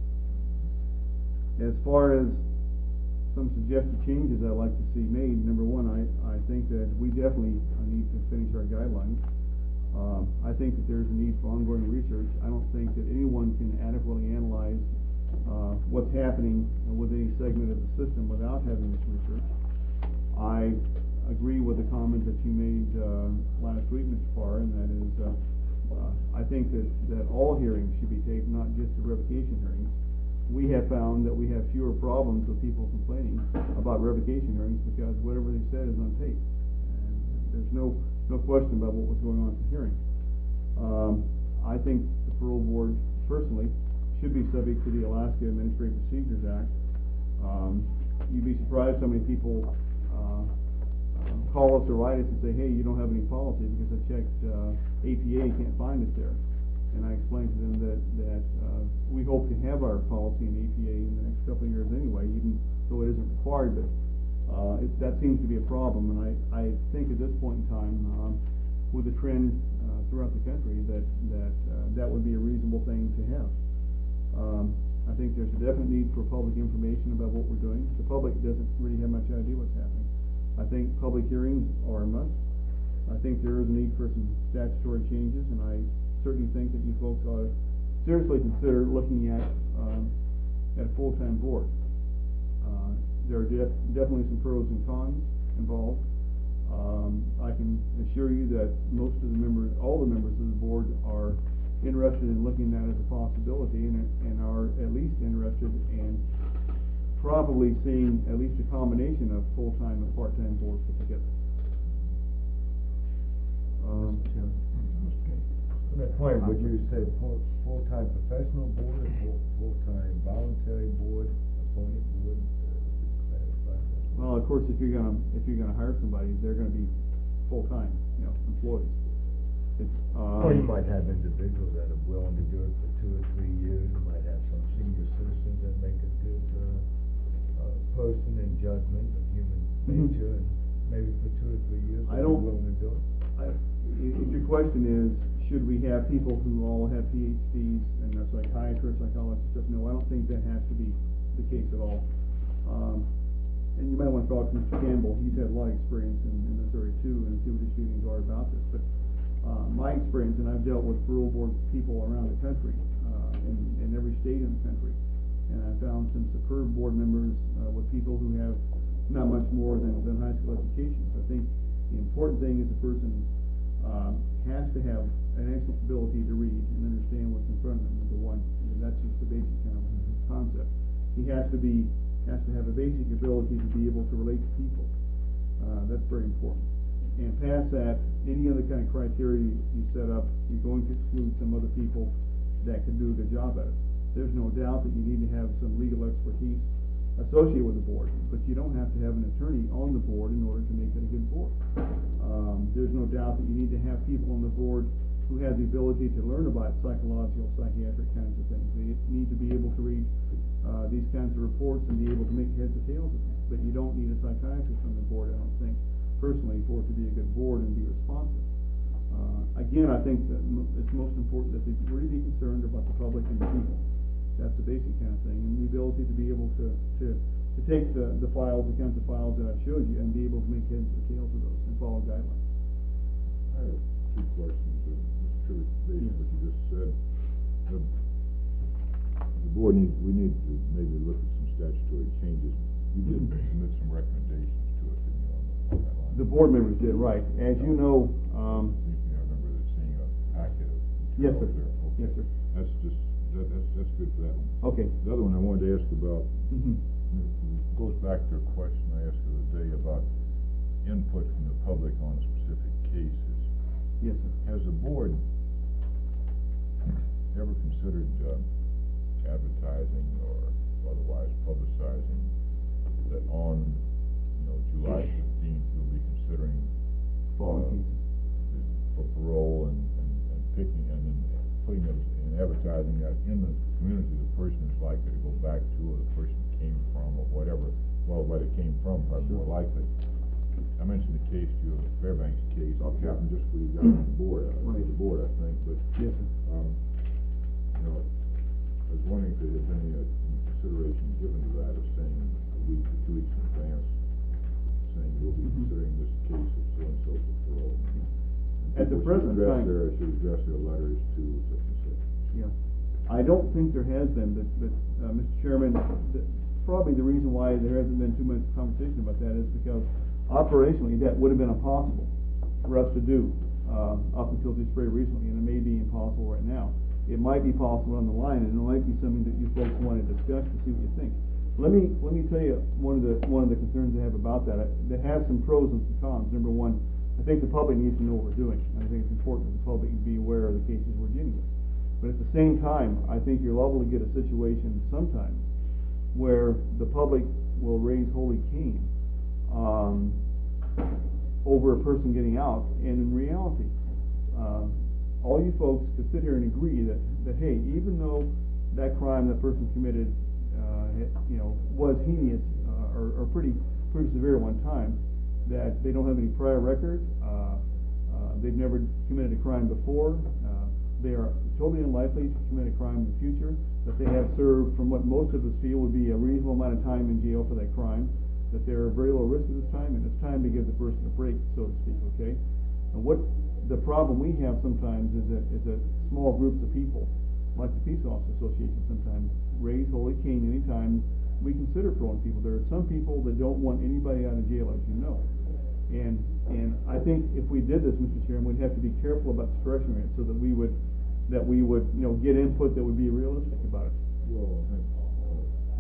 As far as some suggested changes I'd like to see made, number one, I, I think that we definitely need to finish our guidelines. Um, I think that there's a need for ongoing research. I don't think that anyone can adequately analyze, uh, what's happening with any segment of the system without having this research. I agree with the comment that you made, uh, last week, Mister Farr, and that is, uh, uh, I think that, that all hearings should be taped, not just the revocation hearings. We have found that we have fewer problems with people complaining about revocation hearings because whatever they said is on tape. And there's no, no question about what was going on at the hearing. Um, I think the parole board, personally, should be subject to the Alaska Administrative Procedures Act. Um, you'd be surprised how many people Uh, call us or write us and say, hey, you don't have any policy because I checked uh, A P A, can't find it there. And I explained to them that, that uh, we hope to have our policy in A P A in the next couple of years anyway, even though it isn't required, but uh, it, that seems to be a problem. And I, I think at this point in time, um, with the trend uh, throughout the country, that, that, uh, that would be a reasonable thing to have. Um, I think there's a definite need for public information about what we're doing. The public doesn't really have much idea what's happening. I think public hearings are a must. I think there is a need for some statutory changes, and I certainly think that you folks ought to seriously consider looking at, um, at a full-time board. Uh, there are def definitely some pros and cons involved. Um, I can assure you that most of the members, all the members of the board are interested in looking at it as a possibility, and, and are at least interested in probably seeing at least a combination of full-time and part-time boards put together. Um, On that point, would you say full, full-time professional board or full, full-time voluntary board, appointed board? Uh, would you clarify that? well, of course, if you're gonna, if you're gonna hire somebody, they're gonna be full-time, you know, employees. It's, um, Or you might have individuals that are willing to do it for two or three years. You might have some senior citizens that make a good uh, uh, person in judgment of human Mhm. nature, and maybe for two or three years I they're don't- willing to do it. I, if your question is, should we have people who all have P H Ds and are psychiatrists, psychologists, stuff? No, I don't think that has to be the case at all. Um, and you might want to talk to Mister Campbell. He's had a lot of experience in, in this area too, and see what his feelings are about this. But uh, my experience, and I've dealt with parole board people around the country, uh, in, in every state in the country. And I found some superb board members, uh, with people who have not much more than, than high school educations. I think the important thing is the person, uh, has to have an excellent ability to read and understand what's in front of them, number one. And that's just the basic kind of concept. He has to be, has to have a basic ability to be able to relate to people. Uh, that's very important. And past that, any other kind of criteria you, you set up, you're going to exclude some other people that can do a good job at it. There's no doubt that you need to have some legal expertise associated with the board, but you don't have to have an attorney on the board in order to make it a good board. Um, there's no doubt that you need to have people on the board who have the ability to learn about psychological, psychiatric kinds of things. They need to be able to read uh, these kinds of reports and be able to make heads or tails of them. But you don't need a psychiatrist on the board, I don't think, personally, for it to be a good board and be responsive. Uh, again, I think that mo it's most important that they really be concerned about the public and the people. That's the basic kind of thing, and the ability to be able to, to, to take the, the files, the kinds of files that I showed you, and be able to make heads or tails of those and follow guidelines. I have two questions, uh, Mister Trivett, based on what you just said. The, the board needs, we need to maybe look at some statutory changes. You did submit some recommendations to it, didn't you, on, the, on that line? The board members did, right. As you know, um, Seems to me I remember that seeing a packet of yes, sir. materials there. Okay. Yes, sir. That's just, that, that's, that's good for that one. Okay. The other one I wanted to ask about, Mm-hmm. goes back to a question I asked the other day about input from the public on specific cases. Yes, sir. Has the board ever considered uh, advertising or otherwise publicizing that on, you know, July fifteenth, you'll be considering Fall uh, cases. the- for parole and, and, and picking and then putting those and advertising that in the community the person is likely to go back to, or the person came from, or whatever. Well, where they came from, probably more likely. I mentioned the case to you, the Fairbanks case. It happened just where you got on the board, uh, Right. the board, I think, but Yes, sir. um, you know, I was wondering if there had been any, uh, any consideration given to that, of saying a week or two weeks in advance, saying we'll be Mhm. considering this case of so-and-so for parole. And At the people should present address time- their- should address their letters to such and such. Yeah. I don't think there has been, but, but, uh, Mister Chairman, the, probably the reason why there hasn't been too much conversation about that is because operationally, that would have been impossible for us to do, uh, up until just very recently, and it may be impossible right now. It might be possible on the line, and it might be something that you folks want to discuss to see what you think. Let me, let me tell you one of the, one of the concerns I have about that. I- That has some pros and some cons. Number one, I think the public needs to know what we're doing. And I think it's important that the public be aware of the cases we're dealing with. But at the same time, I think you're liable to get a situation sometimes where the public will raise holy Cain, um, over a person getting out, and in reality, uh, all you folks could sit here and agree that, that hey, even though that crime that person committed, uh, you know, was heinous, uh, or, or pretty, pretty severe one time, that they don't have any prior record, uh, uh, they've never committed a crime before, uh, they are totally unlikely to commit a crime in the future, that they have served, from what most of us feel would be a reasonable amount of time in jail for that crime, that they're very low risk at this time, and it's time to give the person a break, so to speak, okay? And what the problem we have sometimes is that, is that small groups of people, like the Peace Officers Association sometimes, raise holy Cain anytime we consider throwing people. There are some people that don't want anybody out of jail, as you know. And, and I think if we did this, Mister Chairman, we'd have to be careful about stretching it so that we would, that we would, you know, get input that would be realistic about it. Well, I think, uh, uh,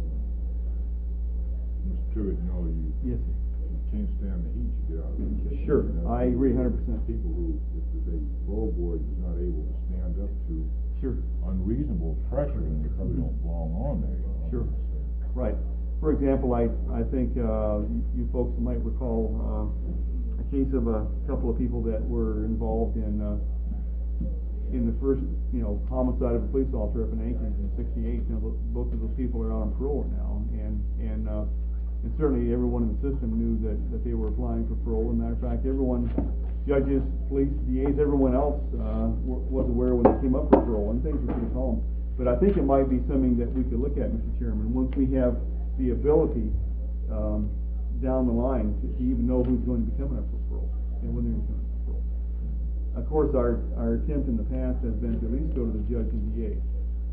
Mister Trivett, you know, you, Yes, sir. you can't stand the heat, you get out of the kitchen. Sure, You know, I agree a hundred percent. People who, if the parole board is not able to stand up to Sure. unreasonable pressure, then they probably don't belong on there, you know. Sure. Right. For example, I, I think, uh, you, you folks might recall, uh, a case of a couple of people that were involved in, uh, in the first, you know, homicide of a police officer up in Anchorage in sixty-eight. Now, tho- both of those people are out on parole now, and, and, uh, and certainly everyone in the system knew that, that they were applying for parole. As a matter of fact, everyone, judges, police, D As, everyone else, uh, w- was aware when they came up for parole, and things were pretty calm. But I think it might be something that we could look at, Mister Chairman, once we have the ability, um, down the line to, to even know who's going to be coming up for parole, and when they're coming up for parole. Of course, our, our attempt in the past has been to at least go to the judge and D A.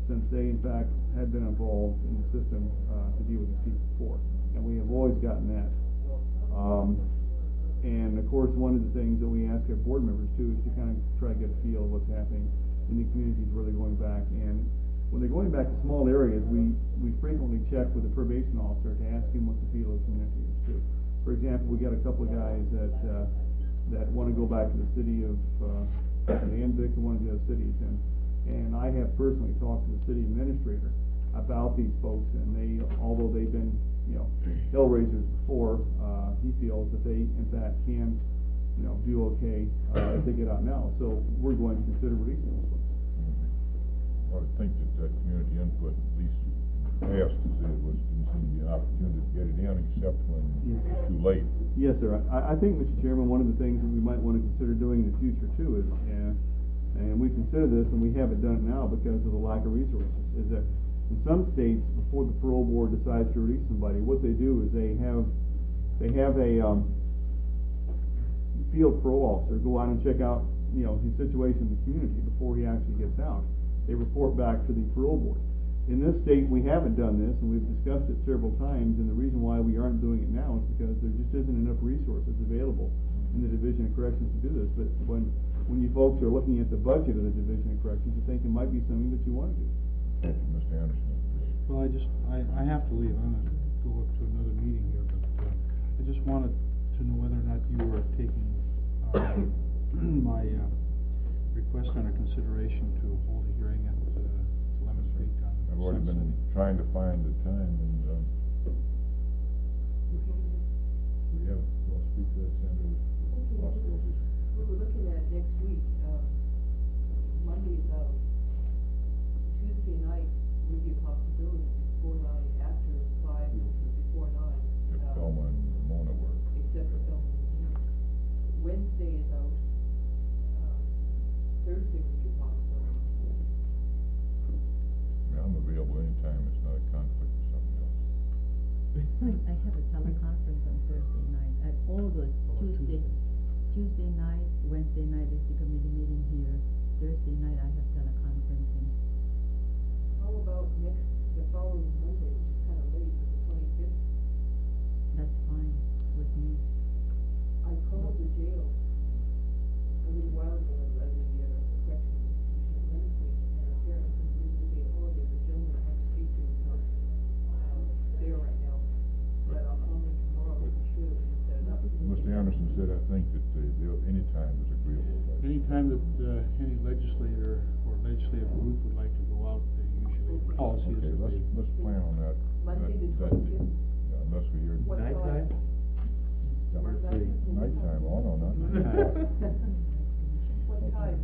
since they in fact had been involved in the system, uh, to deal with the people before. And we have always gotten that. Um, and of course, one of the things that we ask our board members too is to kind of try to get a feel of what's happening in the communities where they're going back. And when they're going back to small areas, we, we frequently check with the probation officer to ask him what the feel of the community is too. For example, we got a couple of guys that, uh, that want to go back to the city of, uh, Anvik and one of the other cities, and, and I have personally talked to the city administrator about these folks, and they, although they've been, you know, hellraisers before, uh, he feels that they, in fact, can, you know, do okay, uh, if they get out now, so we're going to consider releasing those folks. Well, I think that, that community input, at least in the past, is that it was, didn't seem to be an opportunity to get it in, except when Yes. it's too late. Yes, sir. I, I think, Mister Chairman, one of the things that we might want to consider doing in the future too is, and, and we consider this, and we haven't done it now because of the lack of resources, is that in some states, before the parole board decides to release somebody, what they do is they have, they have a, um, field parole officer go out and check out, you know, his situation in the community before he actually gets out. They report back to the parole board. In this state, we haven't done this, and we've discussed it several times, and the reason why we aren't doing it now is because there just isn't enough resources available in the Division of Corrections to do this. But when, when you folks are looking at the budget of the Division of Corrections, you think it might be something that you want to do. Thank you, Mister Anderson. Well, I just, I, I have to leave, I'm gonna go up to another meeting here, but, uh, I just wanted to know whether or not you were taking, uh, my, uh, request under consideration to hold a hearing at, uh, Lemon Creek on I've already been sunsetting. trying to find the time, and, um, we have, we'll speak to that, Senator, Okay, possibilities. we were looking at next week, uh, Monday, uh, Tuesday night would be a possibility, before nine, after five, before nine. If uh, Thelma and Ramona work. Except for Thelma and Ramona. Wednesday is out, uh, Thursday would be a possibility. I mean, I'm available anytime, it's not a conflict with something else. I have a teleconference on Thursday night, at all those Oh, Tuesday, Tuesday night, Wednesday night is the committee meeting here, Thursday night I have teleconferencing. How about next, the following Monday, which is kind of late, but the twenty-fifth? That's fine with me. I called the jail a little while ago, at the, uh, correctional institution at Lemon Creek, and apparently since it is a day holiday, the gentleman I have to speak to is not, uh, there right now. But I'll call him tomorrow, to be sure that we can set it up. Mister Anderson said, I think that they, they'll, any time is agreeable. but- Anytime that, uh, any legislator or legislative group would like to go out, they usually, policy is Okay, that let's, they. let's plan on that. Monday that- the that day. 25th? Yeah, unless we hear. What Nighttime? time? Yeah, What let's time? say Nighttime, oh, no, not nighttime. What time?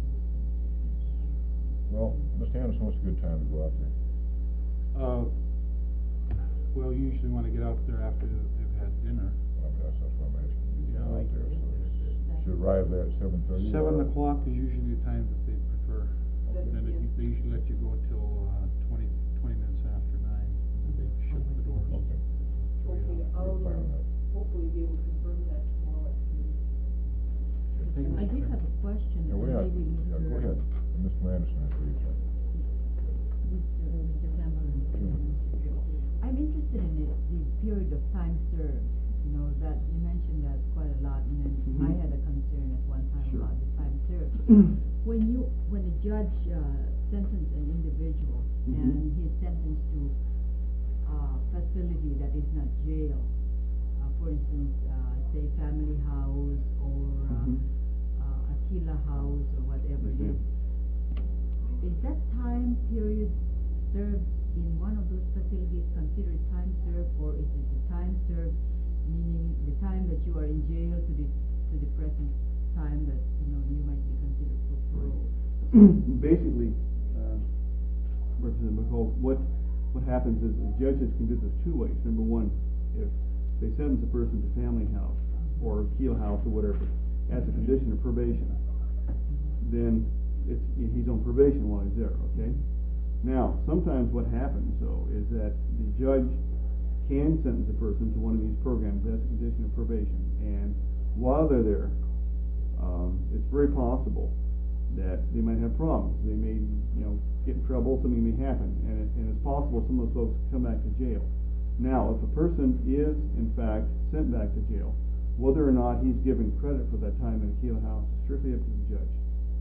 Well, Mister Anderson, what's a good time to go out there? Uh, well, you usually wanna get out there after they've had dinner. I mean, that's, that's what I'm asking, you to get Yeah. out there, so it's, should arrive there at seven thirty? Seven o'clock is usually the time that they prefer. Seven Then it- p.m. they usually let you go till, uh, twenty, twenty minutes after nine, and then they shut the doors. Okay. Okay, I'll, We'll plan on uh, that. hopefully be able to confirm that tomorrow at the meeting. Thank you, I Mister did have Chairman. a question, Yeah, and we have, maybe Mister yeah, go ahead, Mister Anderson, I agree. Mister Mister Cameron. I'm interested in the, the period of time served, you know, that, you mentioned that quite a lot, and then Mhm. I had a concern at one time Sure. about the time served. When you, when a judge, uh, sentenced an individual, Mhm. and he's sentenced to, uh, facility that is not jail, uh, for instance, uh, say family house, or, uh, Mhm. uh, Aquila house, or whatever it is. Is that time period served in one of those facilities considered time served, or is it the time served, meaning the time that you are in jail to the, to the present time that, you know, you might be considered for parole? Basically, uh, Representative McCall, what, what happens is the judges can do this two ways. Number one, if they sentence a person to family house or Keel house or whatever, as a condition of probation, then it's, he's on probation while he's there, okay? Now, sometimes what happens though is that the judge can sentence a person to one of these programs as a condition of probation, and while they're there, um, it's very possible that they might have problems. They may, you know, get in trouble, something may happen, and, it, and it's possible some of those folks come back to jail. Now, if a person is, in fact, sent back to jail, whether or not he's given credit for that time in a Keeler house is strictly up to the judge.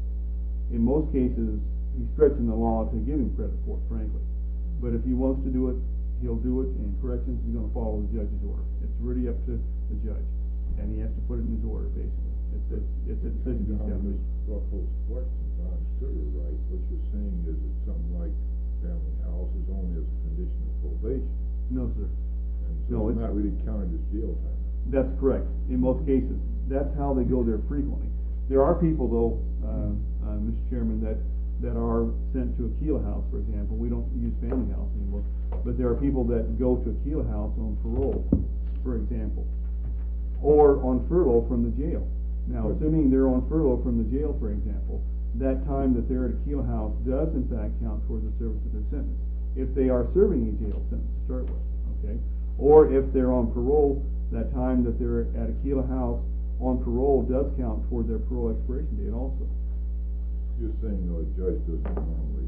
In most cases, he's stretching the law to give him credit for it, frankly. But if he wants to do it, he'll do it, and corrections, he's gonna follow the judge's order. It's really up to the judge, and he has to put it in his order, basically. It's, it's, it's a decision he's got to make. Buckles questions, if I understood it right, what you're saying is that something like family house is only as a condition of probation. No, sir. And so No, it's it's- not really counted as jail time. That's correct, in most cases. That's how they go there frequently. There are people, though, uh, uh, Mister Chairman, that, that are sent to a Keeler house, for example. We don't use family house anymore. But there are people that go to a Keeler house on parole, for example, or on furlough from the jail. Now, assuming they're on furlough from the jail, for example, that time that they're at a Keeler house does in fact count towards the service of their sentence, if they are serving a jail sentence to start with, okay? Or if they're on parole, that time that they're at a Keeler house on parole does count toward their parole expiration date also. You're saying, though, a judge doesn't normally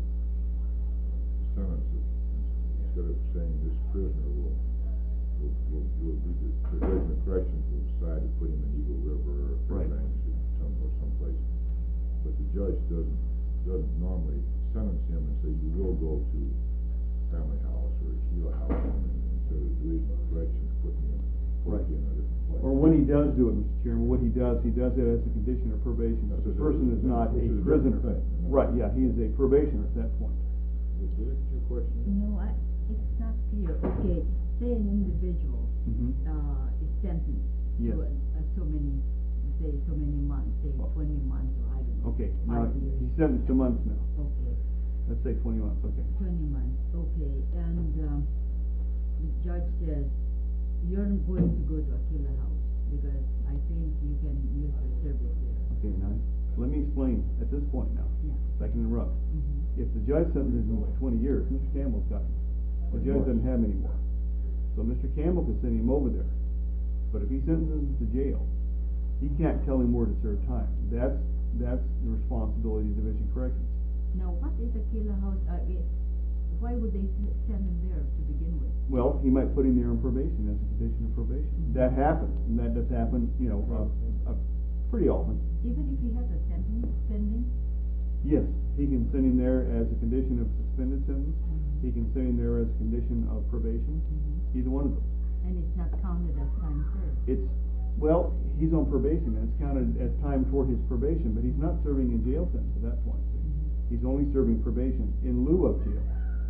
sentence it, instead of saying this prisoner will, will, will, will be, the Division of Corrections will decide to put him in Eagle River or Right. Fairbanks or some, or someplace. But the judge doesn't, doesn't normally sentence him and say, you will go to family house or Keeler house, and instead of the Division of Corrections putting him, put Right. him in a different place. Or when he does do it, Mister Chairman, what he does, he does it as a condition of probation. That's The a- person is not a which is a prisoner. different thing. Right, yeah, he is a probationer at that point. Did I get your question? No, I, it's not clear. Okay, say an individual, Mhm. uh, is sentenced Yes. to a, a so many, say so many months, say Oh. twenty months, or I don't know. Okay, now, Five years. he's sentenced to months now. Okay, Let's say twenty months, okay. twenty months, okay, and, um, the judge says, you're going to go to a killer house, because I think you can use your service there. Okay, now, let me explain at this point now, Yeah. if I can interrupt. Mhm. If the judge sentences him to twenty years, Mister Campbell's got him. The judge doesn't have any more. So Mister Campbell can send him over there. But if he sentences him to jail, he can't tell him where to serve time. That's, that's the responsibility of Division of Corrections. Now, what is a killer house, uh, eh, why would they s- send him there to begin with? Well, he might put him there on probation as a condition of probation. That happens, and that does happen, you know, uh, uh, pretty often. Even if he has a sentence pending? Yes, he can send him there as a condition of suspended sentence. Mhm. He can send him there as a condition of probation. Mhm. Either one of those. And it's not counted as time served? It's, well, he's on probation, and it's counted as time toward his probation, but he's not serving a jail sentence at that point. see? He's only serving probation in lieu of jail.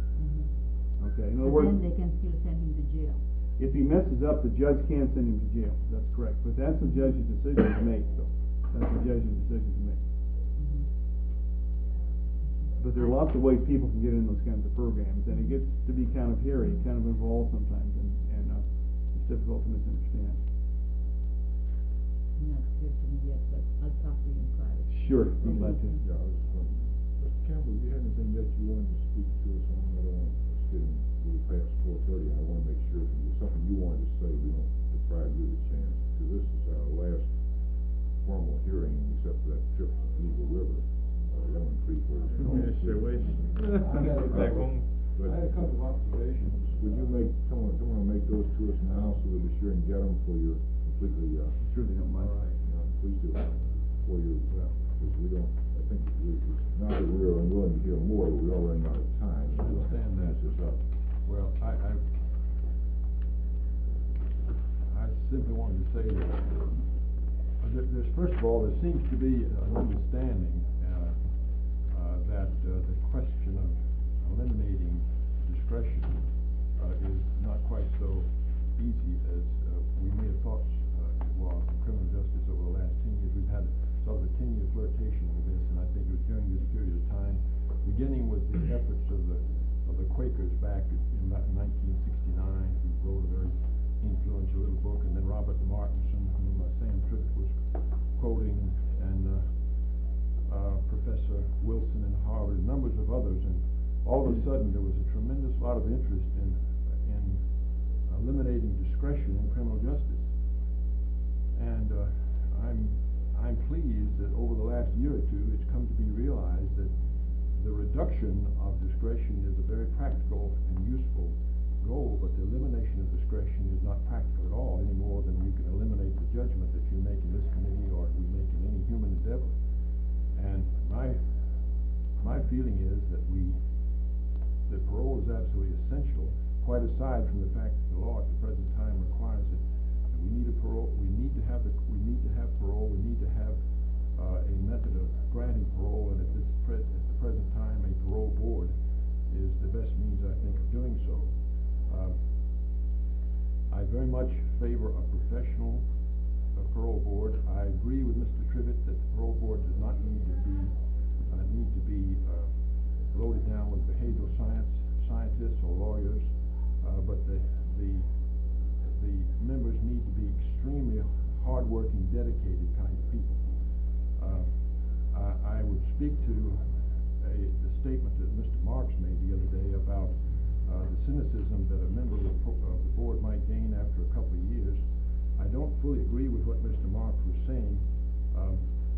Mhm. Okay, in other But words, then they can still send him to jail? if he messes up, the judge can send him to jail. That's correct. But that's the judge's decision to make, though. That's the judge's decision to make. Mhm. But there are lots of ways people can get in those kinds of programs, and it gets to be kind of hairy, kind of involved sometimes, and, and, uh, it's difficult to misunderstand. Not clear to me yet, but I'll talk to you in private. Sure, be glad to. Yeah, I was just wondering, Mister Campbell, you had anything yet you wanted to speak to us on? I don't want, it's getting really past four thirty, I wanna make sure if there's something you wanted to say, we don't deprive you of the chance, because this is our last formal hearing, except for that trip to Eagle River, uh, Lemon Creek, where it's called. Yes, they're waiting. I had a Back couple- home. I had a couple of observations. Would you make, someone, someone make those to us now, so we'll be sure and get them for your completely, uh, Sure they don't mind. all right, uh, please do, for your, well, because we don't, I think, we, not that we're unwilling to hear more, but we are running out of time. I understand that. Finish this up. Well, I, I, I simply wanted to say that, uh, there- there's, first of all, there seems to be an understanding, uh, uh, that, uh, the question of eliminating discretion, uh, is not quite so easy as, uh, we may have thought, uh, it was in criminal justice over the last ten years. We've had sort of a ten-year flirtation with this, and I think it was during this period of time, beginning with the efforts of the, of the Quakers back in about nineteen sixty-nine, who wrote a very influential little book, and then Robert Martinson, whom uh, Sam Tribbett was quoting, and, uh, uh, Professor Wilson in Harvard, and numbers of others, and all of a sudden, there was a tremendous lot of interest in, in eliminating discretion in criminal justice. And, uh, I'm, I'm pleased that over the last year or two, it's come to be realized that the reduction of discretion is a very practical and useful goal, but the elimination of discretion is not practical at all, any more than you can eliminate the judgment that you make in this committee or we make in any human endeavor. And my, my feeling is that we, that parole is absolutely essential, quite aside from the fact that the law at the present time requires it. We need a parole, we need to have the, we need to have parole, we need to have uh, a method of granting parole, and at this pre at the present time, a parole board is the best means, I think, of doing so. Uh, I very much favor a professional uh, parole board. I agree with Mister Trivett that the parole board does not need to be uh, need to be uh, loaded down with behavioral science scientists or lawyers, uh, but the the the members need to be extremely hardworking, dedicated kind of people. Uh, I, I would speak to a, the statement that Mister Marks made the other day about uh, the cynicism that a member of the, of the board might gain after a couple of years. I don't fully agree with what Mister Marks was saying. Um,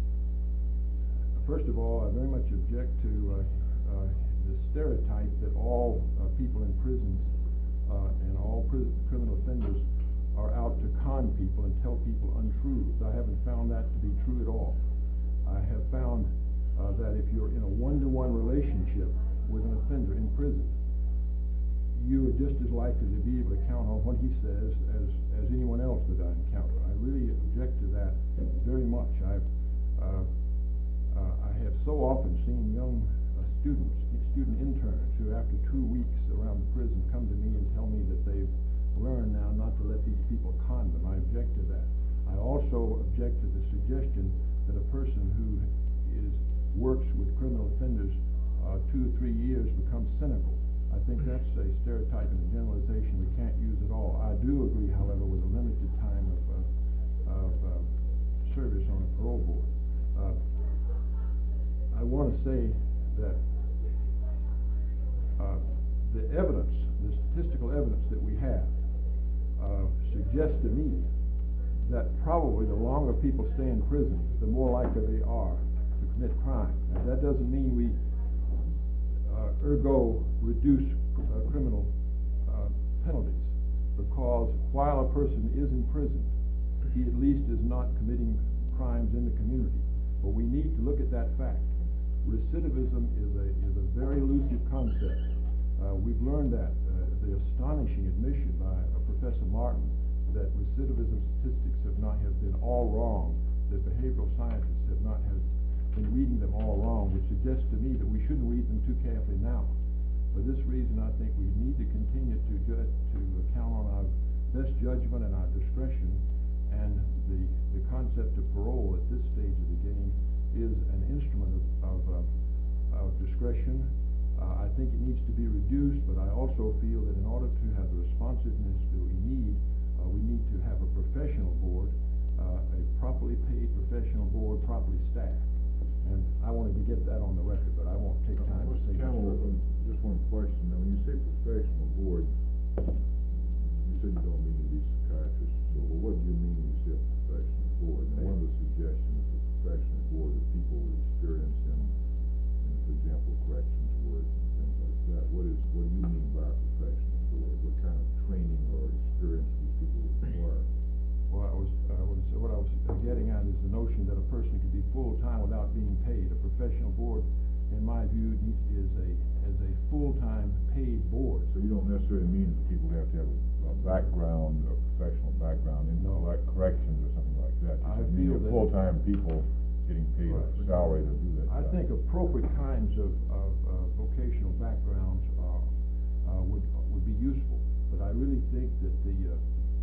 first of all, I very much object to uh, uh, the stereotype that all uh, people in prisons uh, and all pri criminal offenders are out to con people and tell people untruths. I haven't found that to be true at all. I have found uh, that if you're in a one-to-one relationship with an offender in prison, you are just as likely to be able to count on what he says as, as anyone else that I encounter. I really object to that very much. I've, uh, uh, I have so often seen young uh, students, student interns who after two weeks around the prison come to me and tell me that they've learned now not to let these people con them. I object to that. I also object to the suggestion that a person who is works with criminal offenders uh, two or three years becomes cynical. I think that's a stereotype and a generalization we can't use at all. I do agree, however, with a limited time of, uh, of uh, service on a parole board. Uh, I want to say that uh, the evidence, the statistical evidence that we have uh, suggests to me that probably the longer people stay in prison, the more likely they are to commit crime. Now, that doesn't mean we uh, ergo reduce uh, criminal uh, penalties, because while a person is in prison, he at least is not committing crimes in the community. But we need to look at that fact. Recidivism is a, is a very elusive concept. Uh, we've learned that, uh, the astonishing admission by uh, Professor Martin that recidivism statistics have not have been all wrong, that behavioral scientists have not have been reading them all wrong, which suggests to me that we shouldn't read them too carefully now. For this reason, I think we need to continue to judge, to count on our best judgment and our discretion, and the, the concept of parole at this stage of the game is an instrument of, of, uh, of discretion. Uh, I think it needs to be reduced, but I also feel that in order to have the responsiveness that we need, uh, we need to have a professional board, uh, a properly paid professional board, properly staffed. And I wanted to get that on the record, but I won't take time to say that. Campbell, uh, just one question. Now, when you say professional board, you said you don't mean to be psychiatrists, so well, what do you mean when you say a professional board? And one of the suggestions of a professional board is people with experience in, in, for example, corrections work and things like that. What is, what do you mean by a professional board? What kind of training or experience do these people require? Well, I was, I was, what I was getting at is the notion that a person could be full-time without being paid. A professional board, in my view, is a, is a full-time paid board. So you don't necessarily mean that people have to have a, a background, a professional background in No. like corrections or something like that. You I just feel mean that- full-time people getting paid a Right. salary to do that I job. think appropriate kinds of, of uh, vocational backgrounds are, uh, would, would be useful, but I really think that the, uh,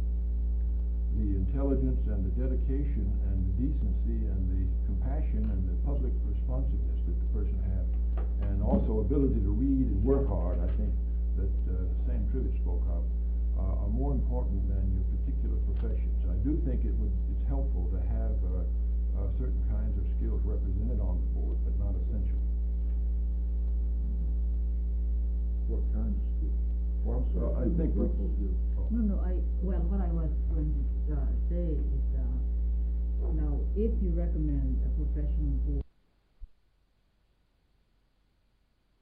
the intelligence and the dedication and the decency and the compassion and the public responsiveness that the person has, and also ability to read and work hard, I think that uh, Sam Trivett spoke of, uh, are more important than your particular professions. I do think it would, it's helpful to have uh, uh, certain kinds of skills represented on the board, but not essential. What kinds of skills? Well, I'm sorry. Well, I think What- we- what- No, no, I, well, what I was going to, uh, say is, uh, now, if you recommend a professional board